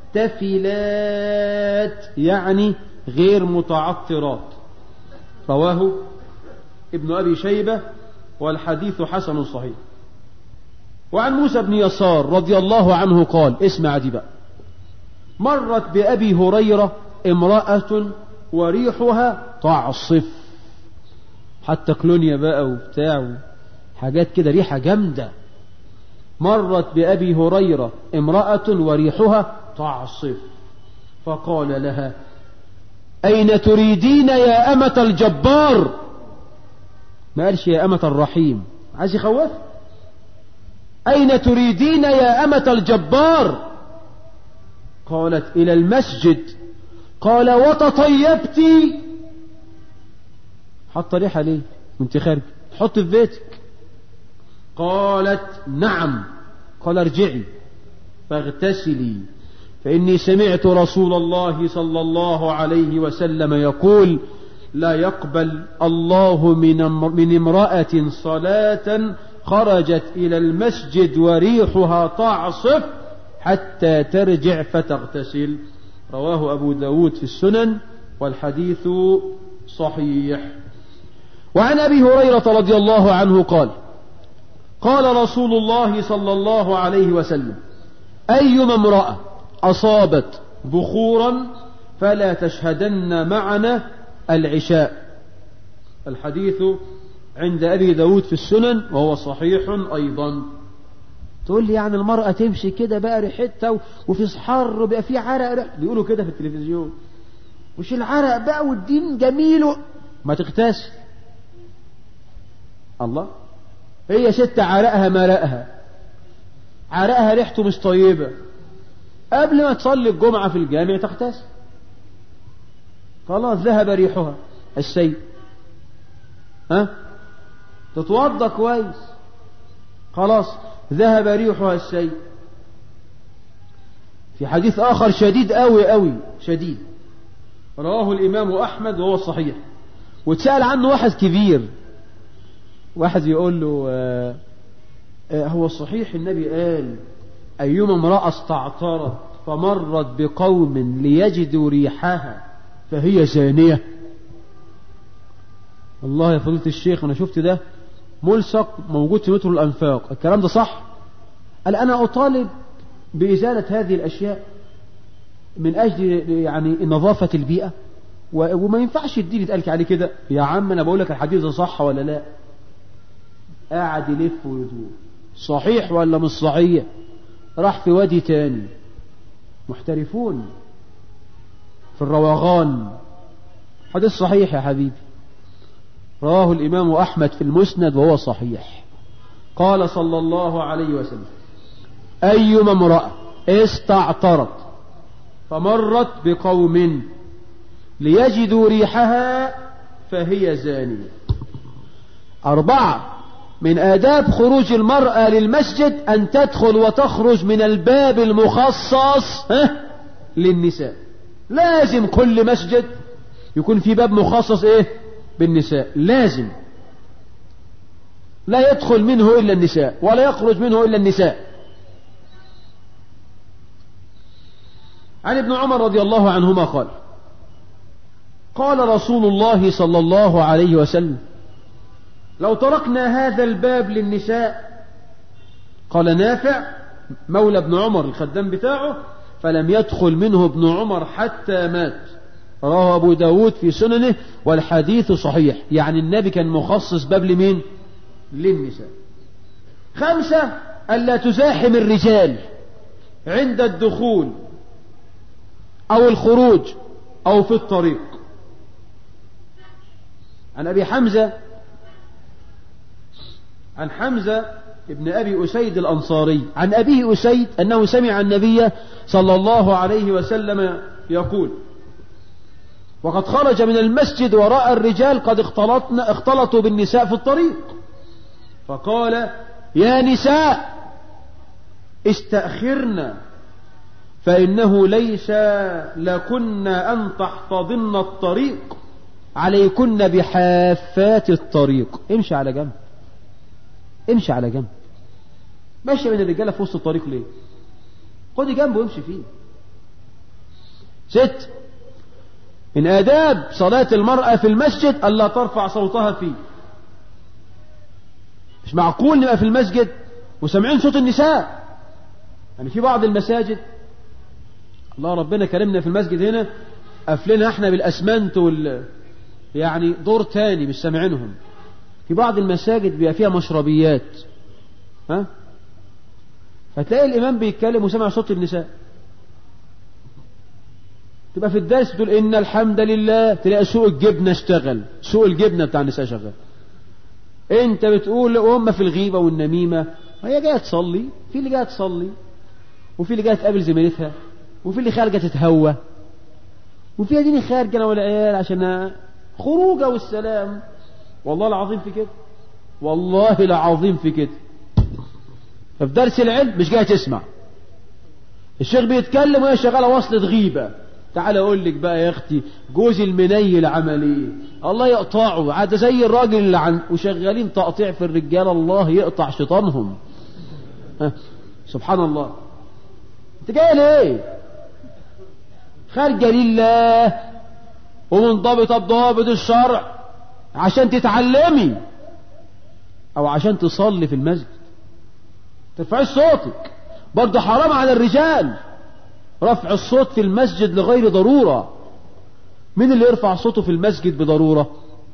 تفلات يعني غير متعطرات. رواه ابن أبي شيبة والحديث حسن صحيح. وعن موسى بن يسار رضي الله عنه قال اسمع دي بقى مرت بأبي هريرة امرأة وريحها تعصف حتى كلونيا بقى وبتاع حاجات كده ريحة جامدة. مرت بأبي هريرة امرأة وريحها تعصف فقال لها أين تريدين يا أمة الجبار؟ ما قالش يا أمة الرحيم عايز يخوف. أين تريدين يا أمة الجبار؟ قالت إلى المسجد. قال وتطيبتي؟ حط ريحة ليه وانت خارج تحط في بيتك؟ قالت نعم. قال ارجعي فاغتسلي فإني سمعت رسول الله صلى الله عليه وسلم يقول لا يقبل الله من من امرأة صلاة خرجت إلى المسجد وريحها تعصف حتى ترجع فتغتسل. رواه أبو داود في السنن والحديث صحيح. وعن أبي هريرة رضي الله عنه قال قال رسول الله صلى الله عليه وسلم أيما امرأة أصابت بخورا فلا تشهدن معنا العشاء. الحديث عند أبي داود في السنن وهو صحيح أيضا. تقول لي يعني المرأة تمشي كده بقى ريحتها وفي صحار وبقى في عرق ريح. بيقولوا كده في التلفزيون وش العرق بقى والدين جميل ما تغتسل. الله هي ست عرقها مرقها عرقها ريحته مش طيبة قبل ما تصلي الجمعة في الجامع تغتسل خلاص ذهب ريحها السيء. ها تتوضى كويس خلاص ذهب ريحها السيء. في حديث آخر شديد قوي قوي شديد رواه الإمام أحمد وهو صحيح وتسأل عنه واحد كبير واحد يقول له آه آه هو صحيح النبي قال أيما امرأة استعطرت فمرت بقوم ليجدوا ريحها فهي زانية؟ الله يا فضيلة الشيخ أنا شفت ده ملصق موجود في مترو الأنفاق الكلام ده صح؟ قال أنا أطالب بإزالة هذه الأشياء من أجل يعني نظافة البيئة وما ينفعش الدين يتقالك عليه كده. يا عم أنا بقول لك الحديث ده صح ولا لا؟ قاعد يلف ويدور صحيح ولا مش صحيح. راح في وادي تاني محترفون في الروغان. حديث صحيح يا حبيبي رواه الإمام أحمد في المسند وهو صحيح. قال صلى الله عليه وسلم أيما امرأة استعطرت فمرت بقوم ليجدوا ريحها فهي زانية. أربعة من آداب خروج المرأة للمسجد أن تدخل وتخرج من الباب المخصص للنساء. لازم كل مسجد يكون في باب مخصص إيه بالنساء لازم لا يدخل منه إلا النساء ولا يخرج منه إلا النساء. عن ابن عمر رضي الله عنهما قال قال رسول الله صلى الله عليه وسلم لو تركنا هذا الباب للنساء قال نافع مولى ابن عمر الخدام بتاعه فلم يدخل منه ابن عمر حتى مات. رواه أبو داود في سننه والحديث صحيح. يعني النبي كان مخصص باب لمين؟ للنساء. خمسة ألا تزاحم الرجال عند الدخول أو الخروج أو في الطريق. عن أبي حمزة عن حمزة ابن أبي أسيد الأنصاري عن أبيه أسيد أنه سمع النبي صلى الله عليه وسلم يقول وقد خرج من المسجد ورأى الرجال قد اختلطنا اختلطوا بالنساء في الطريق فقال يا نساء استأخرنا فإنه ليس لكن أن تحتضن الطريق، عليكن بحافات الطريق. امشي على جنب، امشي على جنب. ماشي بين الرجالة في وسط الطريق ليه؟ خدي جنبه وامشي فيه. ست، من آداب صلاة المرأة في المسجد ألا ترفع صوتها فيه. مش معقول نبقى في المسجد وسمعين صوت النساء. يعني في بعض المساجد الله ربنا كرمنا في المسجد هنا قفلنا احنا بالاسمنت وال يعني دور تاني مش سامعينهم. في بعض المساجد بيبقى فيها مشربيات، ها، فتلاقي الامام بيتكلم وسمع صوت النساء. تبقى في الدرس تقول ان الحمد لله، تلاقي سوق الجبنه اشتغل، سوق الجبنه بتاع النساء شغال. انت بتقول وهم في الغيبه والنميمه، هي جايه تصلي، في اللي جايه تصلي، وفي اللي جايه تقابل زميلتها، وفي اللي خارجه تتهوى، وفي ديني خارجه انا والعيال عشان خروجه والسلام. والله العظيم في كده، والله العظيم في كده. ففي درس العلم مش جايه تسمع، الشيخ بيتكلم وهي شغاله وصلة غيبه. تعال اقول لك بقى يا اختي، جوزي المنيل عمل ايه؟ الله يقطعه، عاد زي الراجل اللي عن وشغالين تقطيع في الرجال، الله يقطع شيطانهم. ها. سبحان الله. انت جايه ليه؟ خارجه لله ومنضبطه بضوابط الشرع عشان تتعلمي او عشان تصلي في المسجد. ترفعي صوتك، برضه حرام على الرجال رفع الصوت في المسجد لغير ضرورة. مين اللي يرفع صوته في المسجد بضرورة؟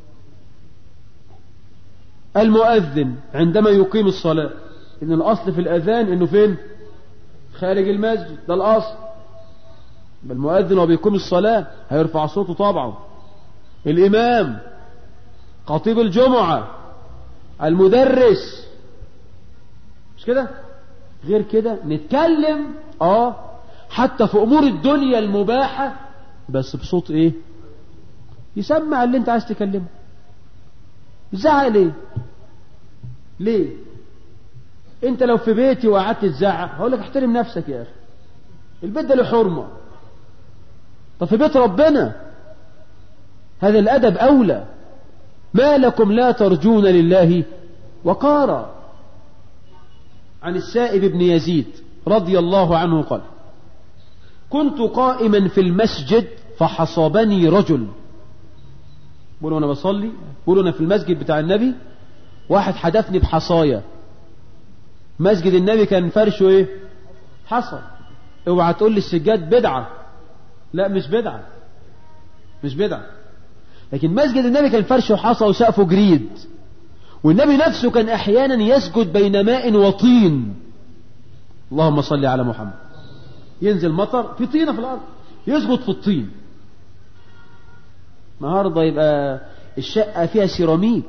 المؤذن عندما يقيم الصلاة. إن الأصل في الأذان إنه فين؟ خارج المسجد، ده الأصل. المؤذن وهو بيقيم الصلاة هيرفع صوته طبعا. الإمام، خطيب الجمعة، المدرس، مش كده؟ غير كده نتكلم اه حتى في امور الدنيا المباحة بس بصوت ايه يسمع اللي انت عايز تكلمه. تزعق ليه؟ ليه؟ انت لو في بيتي وقعدت تزعق هقول لك احترم نفسك يا اخي، البيت ده له حرمة. طب في بيت ربنا هذا الادب اولى. ما لكم لا ترجون لله وقارا. عن السائب بن يزيد رضي الله عنه قال: كنت قائما في المسجد فحصبني رجل. بقولوا انا بصلي، بقولوا انا في المسجد بتاع النبي، واحد حدفني بحصايا. مسجد النبي كان فرشه ايه؟ حصى. اوعى تقول لي السجاد بدعة، لا مش بدعة، مش بدعة. لكن مسجد النبي كان فرشه حصى وسقفه جريد، والنبي نفسه كان احيانا يسجد بين ماء وطين. اللهم صل على محمد. ينزل مطر في طينة في الارض يسجد في الطين. النهارده يبقى الشقة فيها سيراميك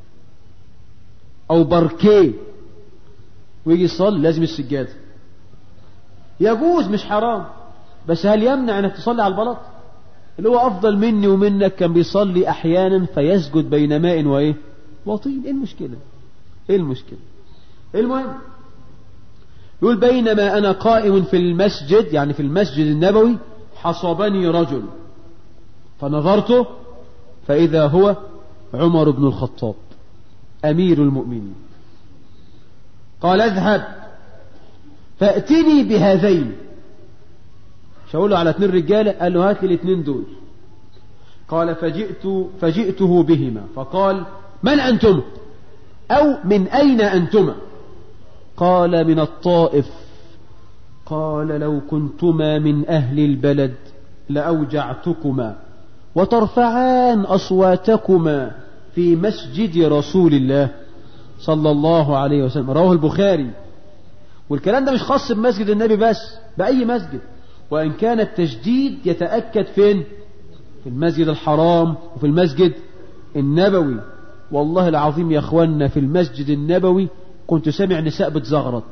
او باركيه ويجي يصلي لازم السجادة. يجوز مش حرام، بس هل يمنع انك تصلي على البلاط؟ اللي هو افضل مني ومنك كان بيصلي احيانا فيسجد بين ماء وايه وطين. ايه المشكلة؟ ايه المشكلة؟ المهم يقول: بينما انا قائم في المسجد، يعني في المسجد النبوي، حصبني رجل فنظرته فاذا هو عمر بن الخطاب امير المؤمنين. قال: اذهب فاتني بهذين. شاوله على اتنين رجالة، قال له: هات لي الاتنين دول. قال: فجئت فجئته بهما فقال: من أنتم؟ أو من أين أنتما؟ قال: من الطائف. قال: لو كنتما من أهل البلد لأوجعتكما وترفعان أصواتكما في مسجد رسول الله صلى الله عليه وسلم. رواه البخاري. والكلام ده مش خاص بمسجد النبي بس، بأي مسجد، وإن كان التشديد يتأكد فين؟ في المسجد الحرام وفي المسجد النبوي. والله العظيم يا اخوانا في المسجد النبوي كنت سامع نساء بتزغرط.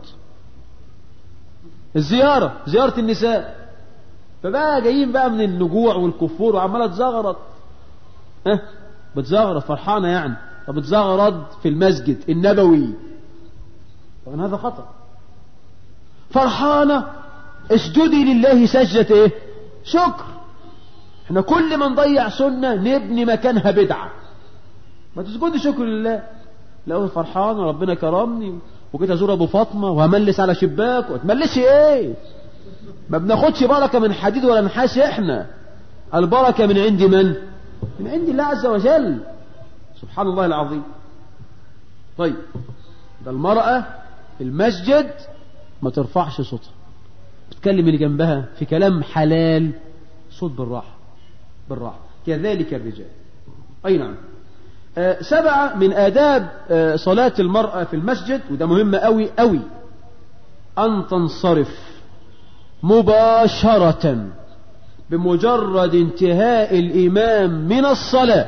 الزيارة، زيارة النساء، فبقى جايين بقى من النجوع والكفور وعمالة تزغرط، ها أه؟ بتزغرط فرحانة يعني. فبتزغرد في المسجد النبوي، طبعا هذا خطأ. فرحانة اسجدي لله سجدة ايه؟ شكر. احنا كل ما نضيع سنة نبني مكانها بدعة. ما تسجدي شكر لله. لو فرحان ربنا كرمني وكده ازور ابو فاطمة وهملس على شباك، وتملسي ايه؟ ما بناخدش بركة من حديد ولا نحاس، احنا البركة من عند من؟ من عند الله عز وجل، سبحان الله العظيم. طيب ده المرأة في المسجد ما ترفعش صوتها، تتكلم اللي جنبها في كلام حلال، صوت بالراحة بالراحة. كذلك الرجال. أي نعم. آه سبعة من آداب آه صلاة المرأة في المسجد، وده مهم أوي أوي، أن تنصرف مباشرة بمجرد انتهاء الإمام من الصلاة،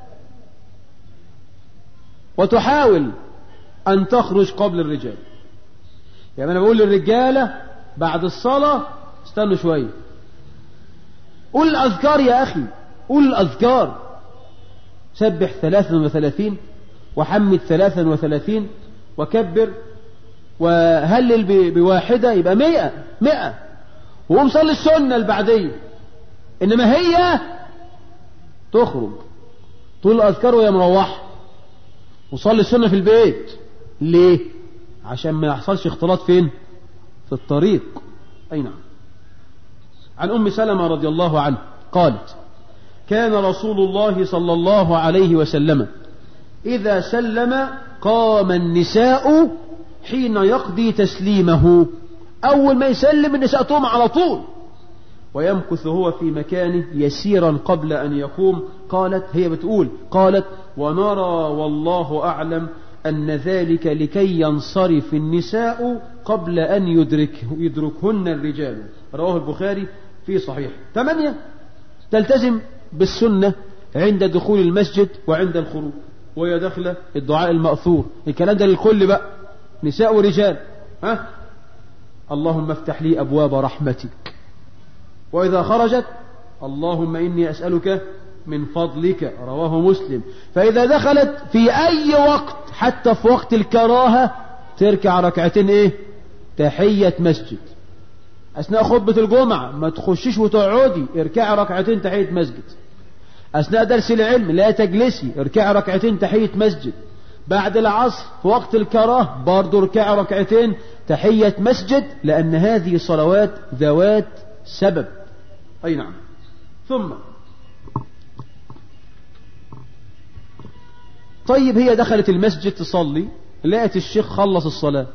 وتحاول أن تخرج قبل الرجال. يعني أنا بقول للرجالة بعد الصلاة استنوا شوية، قول الأذكار يا أخي، قول الأذكار، سبح ثلاثا وثلاثين وحمد ثلاثا وثلاثين وكبر وهلل بواحدة، يبقى مئة مئة، وقوم صلي السنة البعدية. إنما هي تخرج تقول الأذكار وهي مروحة، وصلي السنة في البيت. ليه؟ عشان ما يحصلش اختلاط فين؟ في الطريق. أي نعم. عن أم سلمة رضي الله عنه قالت: كان رسول الله صلى الله عليه وسلم إذا سلم قام النساء حين يقضي تسليمه، أول ما يسلم النساء تقوم على طول، ويمكث هو في مكانه يسيرا قبل أن يقوم. قالت، هي بتقول، قالت: ونرى والله أعلم أن ذلك لكي ينصرف النساء قبل أن يدرك يدركهن الرجال. رواه البخاري في صحيح. ثمانية، تلتزم بالسنة عند دخول المسجد وعند الخروج، وهي داخلة الدعاء المأثور. الكلام ده للكل بقى، نساء ورجال. ها؟ اللهم افتح لي أبواب رحمتك. وإذا خرجت: اللهم إني أسألك من فضلك. رواه مسلم. فإذا دخلت في أي وقت، حتى في وقت الكراهة، تركع ركعتين ايه؟ تحية مسجد. أثناء خطبة الجمعة ما تخشيش وتقعدي، اركعي ركعتين تحية مسجد. أثناء درس العلم لا تجلسي، اركعي ركعتين تحية مسجد. بعد العصر في وقت الكراهة برضو اركعي ركعتين تحية مسجد، لأن هذه صلوات ذوات سبب. أي نعم. ثم طيب هي دخلت المسجد تصلي، لقت الشيخ خلص الصلاة،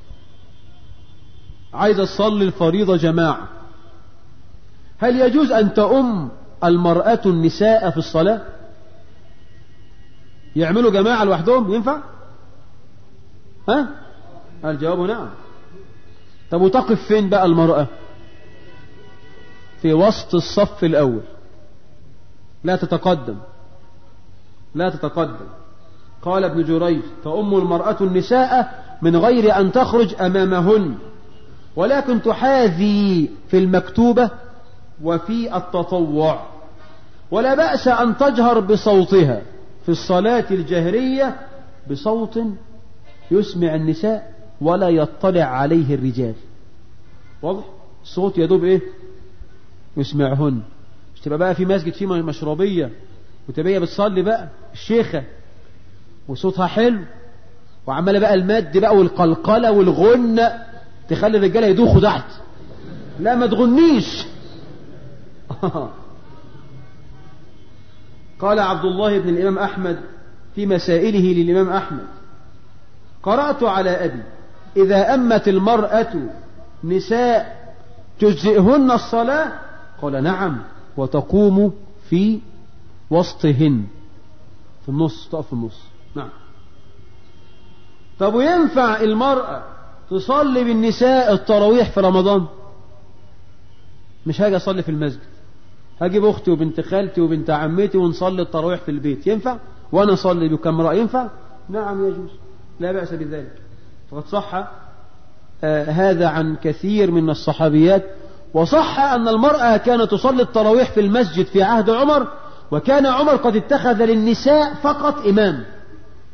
عايزة تصلي الفريضة جماعة، هل يجوز أن تؤم المرأة النساء في الصلاة؟ يعملوا جماعة لوحدهم ينفع؟ ها؟ الجواب نعم. طب وتقف فين بقى المرأة؟ في وسط الصف الأول، لا تتقدم لا تتقدم. قال ابن جريج: تؤم المرأة النساء من غير أن تخرج أمامهن، ولكن تحاذي في المكتوبة وفي التطوع، ولا بأس أن تجهر بصوتها في الصلاة الجهرية بصوت يسمع النساء ولا يطلع عليه الرجال. واضح؟ الصوت يدوب ايه؟ يسمعهن. مش تبقى بقى في مسجد فيه مشربية وتبقى بتصلي بقى الشيخة وصوتها حلو وعمالة بقى المد بقى والقلقلة والغنة تخلي الرجالة يدوخوا تحت. لا ما تغنيش. قال عبد الله بن الإمام أحمد في مسائله للإمام أحمد: قرأت على أبي إذا أمت المرأة نساء تجزئهن الصلاة؟ قال: نعم، وتقوم في وسطهن، في النص، تقف في النص. نعم. طب وينفع المرأة تصلي بالنساء التراويح في رمضان؟ مش هاجي أصلي في المسجد، هجيب أختي وبنت خالتي وبنت عمتي ونصلي التراويح في البيت، ينفع؟ وأنا أصلي بكم امرأة، ينفع؟ نعم يجوز، لا بأس بذلك. فقد صح آه هذا عن كثير من الصحابيات. وصح أن المرأة كانت تصلي التراويح في المسجد في عهد عمر، وكان عمر قد اتخذ للنساء فقط إمام،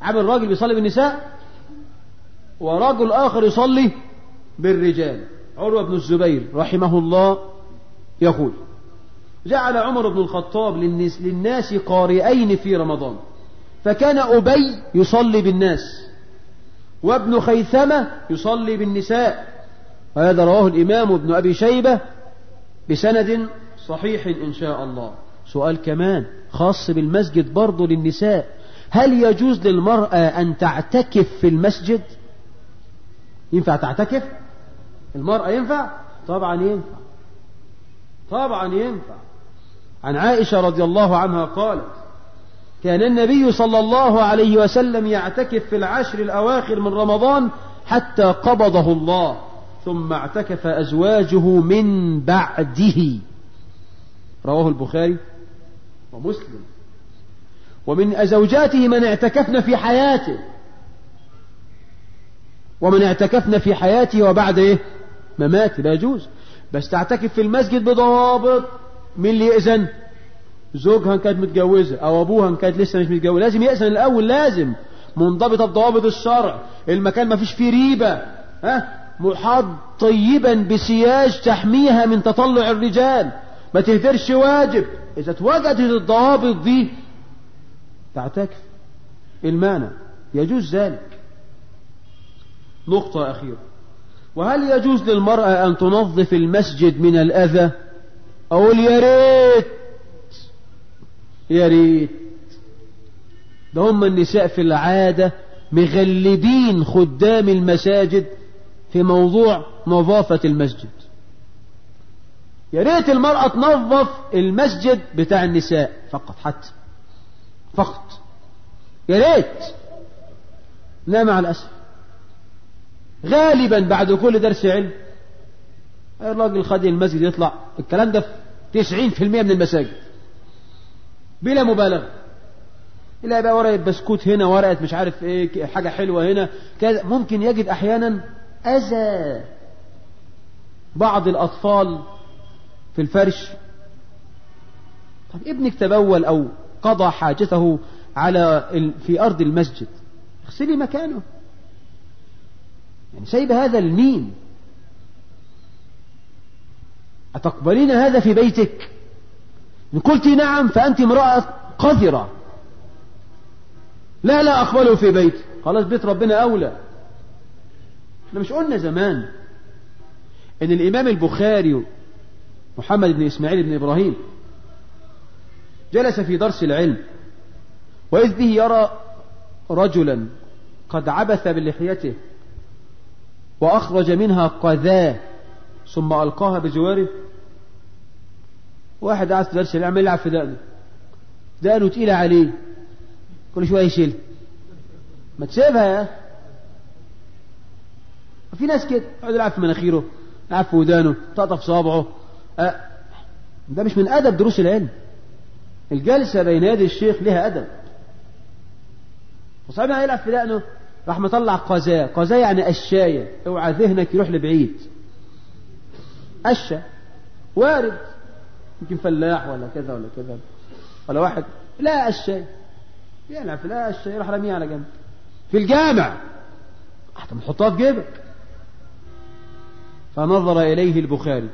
عامل راجل بيصلي بالنساء ورجل آخر يصلي بالرجال. عروة بن الزبير رحمه الله يقول: جعل عمر بن الخطاب للناس قارئين في رمضان، فكان أبي يصلي بالناس وابن خيثمة يصلي بالنساء. وهذا رواه الإمام ابن أبي شيبة بسند صحيح إن شاء الله. سؤال كمان خاص بالمسجد برضو للنساء: هل يجوز للمرأة أن تعتكف في المسجد؟ ينفع تعتكف المرأة؟ ينفع؟ طبعا ينفع، طبعا ينفع. عن عائشة رضي الله عنها قالت: كان النبي صلى الله عليه وسلم يعتكف في العشر الأواخر من رمضان حتى قبضه الله، ثم اعتكف أزواجه من بعده. رواه البخاري ومسلم. ومن زوجاته من اعتكفن في حياته، ومن اعتكفن في حياته وبعد ايه مماته. لا يجوز، بس تعتكف في المسجد بضوابط. من اللي يأذن؟ زوجها كانت متجوزة أو أبوها كانت لسه مش متجوزة، لازم يأذن الأول، لازم منضبطة بضوابط الشرع. المكان ما فيش فيه ريبة، ها، محاط طيبا بسياج تحميها من تطلع الرجال، ما تهدرش واجب. إذا توجدت الضوابط دي تعتكف. المانع يجوز ذلك. نقطة أخيرة: وهل يجوز للمرأة أن تنظف المسجد من الأذى؟ أقول يا ريت، يا ريت. ده هم النساء في العادة مغلبين خدام المساجد في موضوع نظافة المسجد. يا ريت المرأة تنظف المسجد بتاع النساء فقط، حتى فقط، يا ريت. لا، مع الأسف غالبا بعد كل درس علم الراجل خادم المسجد يطلع. الكلام ده في تسعين في المية من المساجد بلا مبالغة. يلاقي بقى ورقة بسكوت هنا، ورقة مش عارف ايه، حاجة حلوة هنا كذا. ممكن يجد احيانا اذى بعض الاطفال في الفرش. طب ابنك تبول او قضى حاجته على في ارض المسجد، اغسلي مكانه. يعني سيب هذا لمين؟ أتقبلين هذا في بيتك؟ إن قلت نعم فأنت امرأة قذرة. لا لا أقبله في بيتي. خلاص بيت ربنا أولى. احنا مش قلنا زمان إن الإمام البخاري محمد بن إسماعيل بن إبراهيم جلس في درس العلم، وإذ به يرى رجلا قد عبث بلحيته وأخرج منها قذاة ثم ألقاها بجواره. واحد قاعد في درس العلم يلعب في دقنه، دقنه تقيلة عليه، كل شوية يشيل. ما تسيبها يا. في ناس كده يقعد يلعب في مناخيره، يلعب في ودانه، تقطف صابعه. أه. ده مش من أدب دروس العلم. الجلسة بين يدي الشيخ لها أدب. وصاحبنا يلعب في دقنه، راح مطلع قذاة. قذاة يعني أشاية، اوعى ذهنك يروح لبعيد. أشة وارد، يمكن فلاح ولا كذا ولا كذا، ولا واحد لا أشاية يلعب في لا أشاية، يروح رميه على جنب في الجامع، حتى محطها في جيبك. فنظر إليه البخاري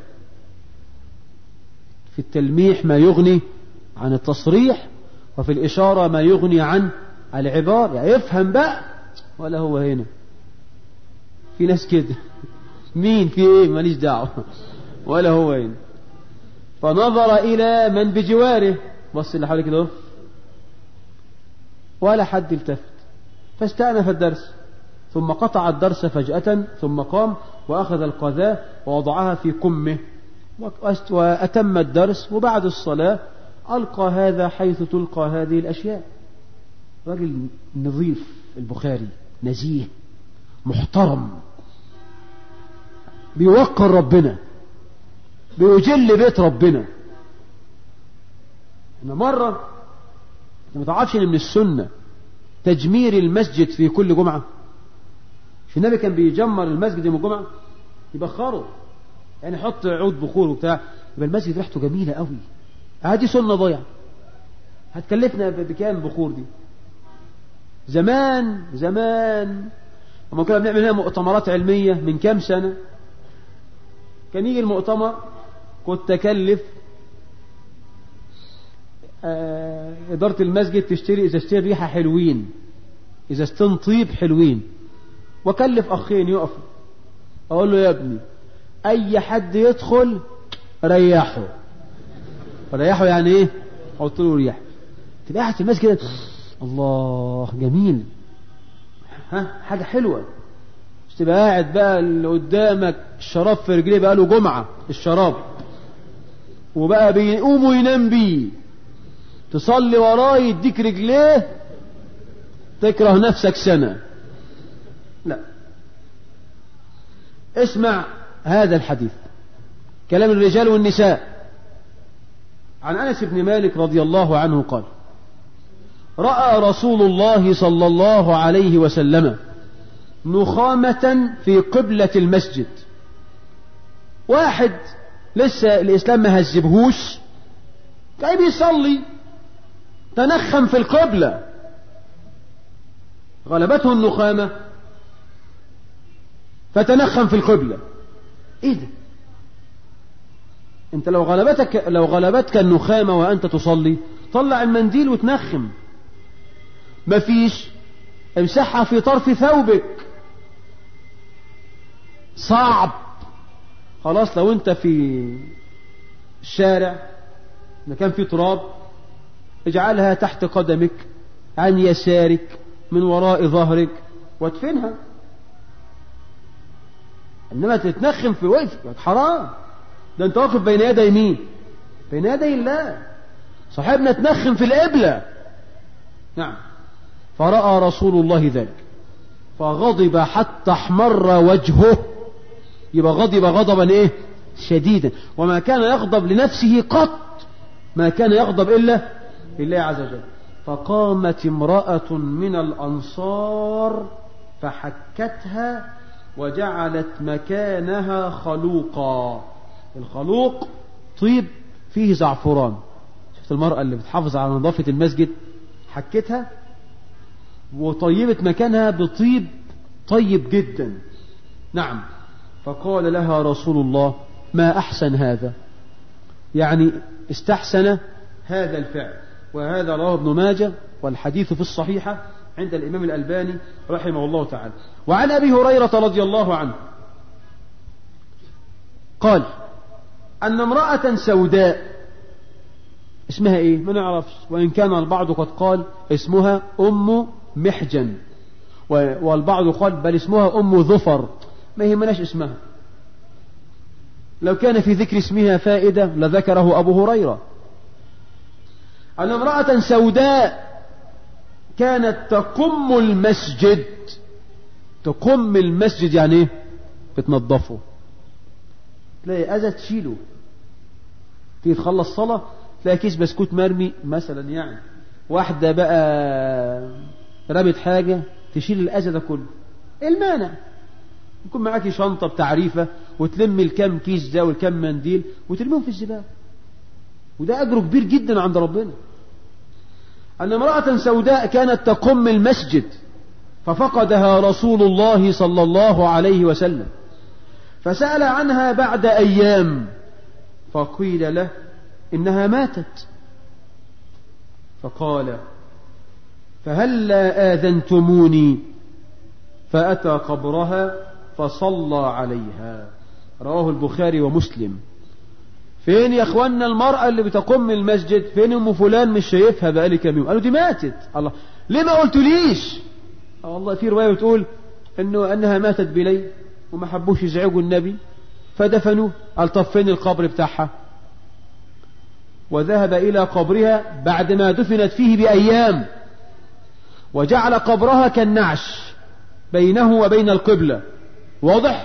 في التلميح ما يغني عن التصريح، وفي الإشارة ما يغني عن العبارة. يعني يفهم بقى، ولا هو هنا في ناس كده مين في ايه ماليش دعوة، ولا هو هنا. فنظر إلى من بجواره، بص اللي حوالي كده ولا حد التفت، فاستأنف الدرس، ثم قطع الدرس فجأة، ثم قام وأخذ القذاة ووضعها في كمه وأتم الدرس. وبعد الصلاة ألقى هذا حيث تلقى هذه الأشياء. رجل نظيف البخاري، نزيه محترم، بيوقر ربنا، بيجل بيت ربنا. أنا مرة ما تعرفش إن من السنة تجمير المسجد في كل جمعة. في النبي كان بيجمر المسجد يوم الجمعة، يبخره، يعني يحط عود بخور وبتاع، يبقى المسجد ريحته جميلة قوي. هذه سنة ضيعة، هتكلفنا بكام بخور دي؟ زمان زمان لما كنا بنعمل هنا مؤتمرات علمية من كام سنة، كان يجي المؤتمر كنت أكلف آه إدارة المسجد تشتري إزازتين ريحة حلوين، إزازتين طيب حلوين، وأكلف أخين يقفوا أقول له يا ابني أي حد يدخل ريحه. ريحه يعني إيه؟ قلت له ريح. تبقى قاعد في المسجد كده الله جميل، ها حاجة حلوة. مش تبقى قاعد بقى اللي قدامك الشراب في رجليه بقى له جمعة الشراب، وبقى بيقوم وينام بيه، تصلي وراه يديك رجليه تكره نفسك سنة. لا، اسمع هذا الحديث كلام الرجال والنساء. عن أنس بن مالك رضي الله عنه قال: رأى رسول الله صلى الله عليه وسلم نخامة في قبلة المسجد. واحد لسه الإسلام ما هزبهوش، كان بيصلي تنخم في القبلة، غلبته النخامة فتنخم في القبلة. ايه ده؟ انت لو غلبتك لو غلبتك النخامة وانت تصلي طلع المنديل وتنخم، مفيش، امسحها في طرف ثوبك. صعب. خلاص لو انت في الشارع مكان فيه تراب اجعلها تحت قدمك عن يسارك من وراء ظهرك وادفنها، انما تتنخم في وقفك حرام. ده انت واقف بين يدي مين؟ بين يدي الله. صاحبنا تنخم في القبلة. نعم. فرأى رسول الله ذلك فغضب حتى احمر وجهه. يبقى غضب غضبا ايه؟ شديدا. وما كان يغضب لنفسه قط، ما كان يغضب إلا لله عز وجل. فقامت امرأة من الأنصار فحكتها وجعلت مكانها خلوقا. الخلوق طيب فيه زعفران. شفت المرأة اللي بتحافظ على نظافة المسجد، حكتها وطيبت مكانها بطيب طيب جدا. نعم. فقال لها رسول الله: ما أحسن هذا، يعني استحسن هذا الفعل. وهذا رواه ابن ماجه والحديث في الصحيحة عند الإمام الألباني رحمه الله تعالى. وعن أبي هريرة رضي الله عنه قال أن امرأة سوداء، اسمها ايه ما نعرفش، وإن كان البعض قد قال اسمها أم محجن، والبعض قال بل اسمها أم ظفر، ما يهمناش اسمها، لو كان في ذكر اسمها فائدة لذكره أبو هريرة. أن امرأة سوداء كانت تقم المسجد. تقم المسجد يعني ايه؟ بتنظفه. تلاقي أذى تشيله، تيجي تخلص صلاة تلاقي كيس بسكوت مرمي مثلا، يعني واحدة بقى رمت حاجة تشيل الأذى ده كله. المانع يكون معاكي شنطة بتعريفة وتلم الكم كيس ده والكم منديل وترميهم في الزبالة، وده أجره كبير جدا عند ربنا. أن امرأة سوداء كانت تقم المسجد ففقدها رسول الله صلى الله عليه وسلم، فسأل عنها بعد أيام فقيل له إنها ماتت، فقال: فهلا آذنتموني؟ فأتى قبرها فصلى عليها. رواه البخاري ومسلم. فين يا اخوانا المرأة اللي بتقوم المسجد؟ فين ام فلان؟ مش شايفها بقالي كام يوم. قالوا دي ماتت. الله، ليه ما قلتوليش؟ والله في رواية بتقول انه انها ماتت بليل وما حبوش يزعجوا النبي فدفنوه. قال طب فين القبر بتاعها؟ وذهب الى قبرها بعد ما دفنت فيه بايام، وجعل قبرها كالنعش بينه وبين القبلة، واضح؟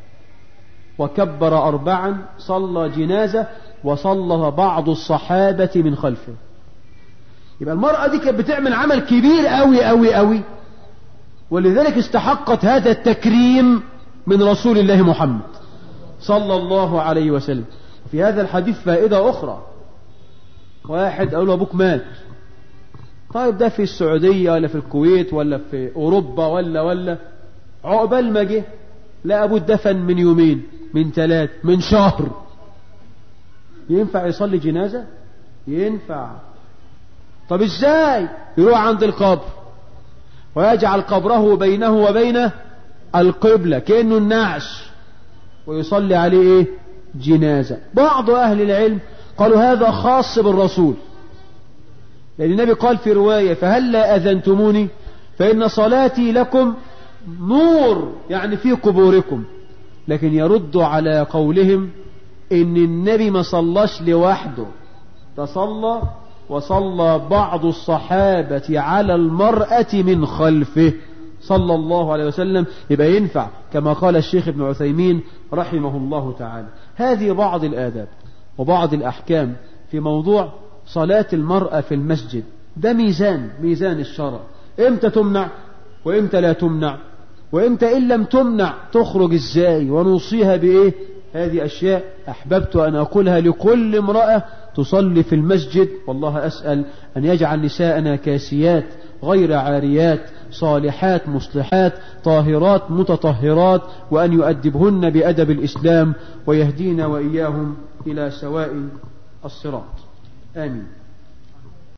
وكبر أربعا، صلى جنازة وصلى بعض الصحابة من خلفه. يبقى المرأة دي كانت بتعمل عمل كبير قوي قوي قوي، ولذلك استحقت هذا التكريم من رسول الله محمد صلى الله عليه وسلم. وفي هذا الحديث فائدة أخرى. واحد قال له أبوك مات، طيب ده في السعودية ولا في الكويت ولا في أوروبا ولا ولا عقبال ما جه لا أبوه دفن من يومين من ثلاث من شهر، ينفع يصلي جنازة؟ ينفع. طب ازاي؟ يروح عند القبر ويجعل قبره بينه وبين القبلة كأنه النعش ويصلي عليه ايه؟ جنازة. بعض أهل العلم قالوا هذا خاص بالرسول، لأن النبي قال في رواية فهل لا أذنتموني فإن صلاتي لكم نور، يعني في قبوركم. لكن يرد على قولهم إن النبي ما صلاش لوحده، تصلى وصلى بعض الصحابة على المرأة من خلفه صلى الله عليه وسلم، يبقى ينفع كما قال الشيخ ابن عثيمين رحمه الله تعالى. هذه بعض الآداب وبعض الأحكام في موضوع صلاة المرأة في المسجد. ده ميزان ميزان الشرع، امتى تمنع وامتى لا تمنع، وامتى إن لم تمنع تخرج ازاي ونوصيها بإيه. هذه أشياء أحببت أن أقولها لكل امرأة تصلي في المسجد. والله أسأل أن يجعل نساءنا كاسيات غير عاريات صالحات مصلحات طاهرات متطهرات، وأن يؤدبهن بأدب الإسلام ويهدينا وإياهم إلى سواء الصراط. آمين.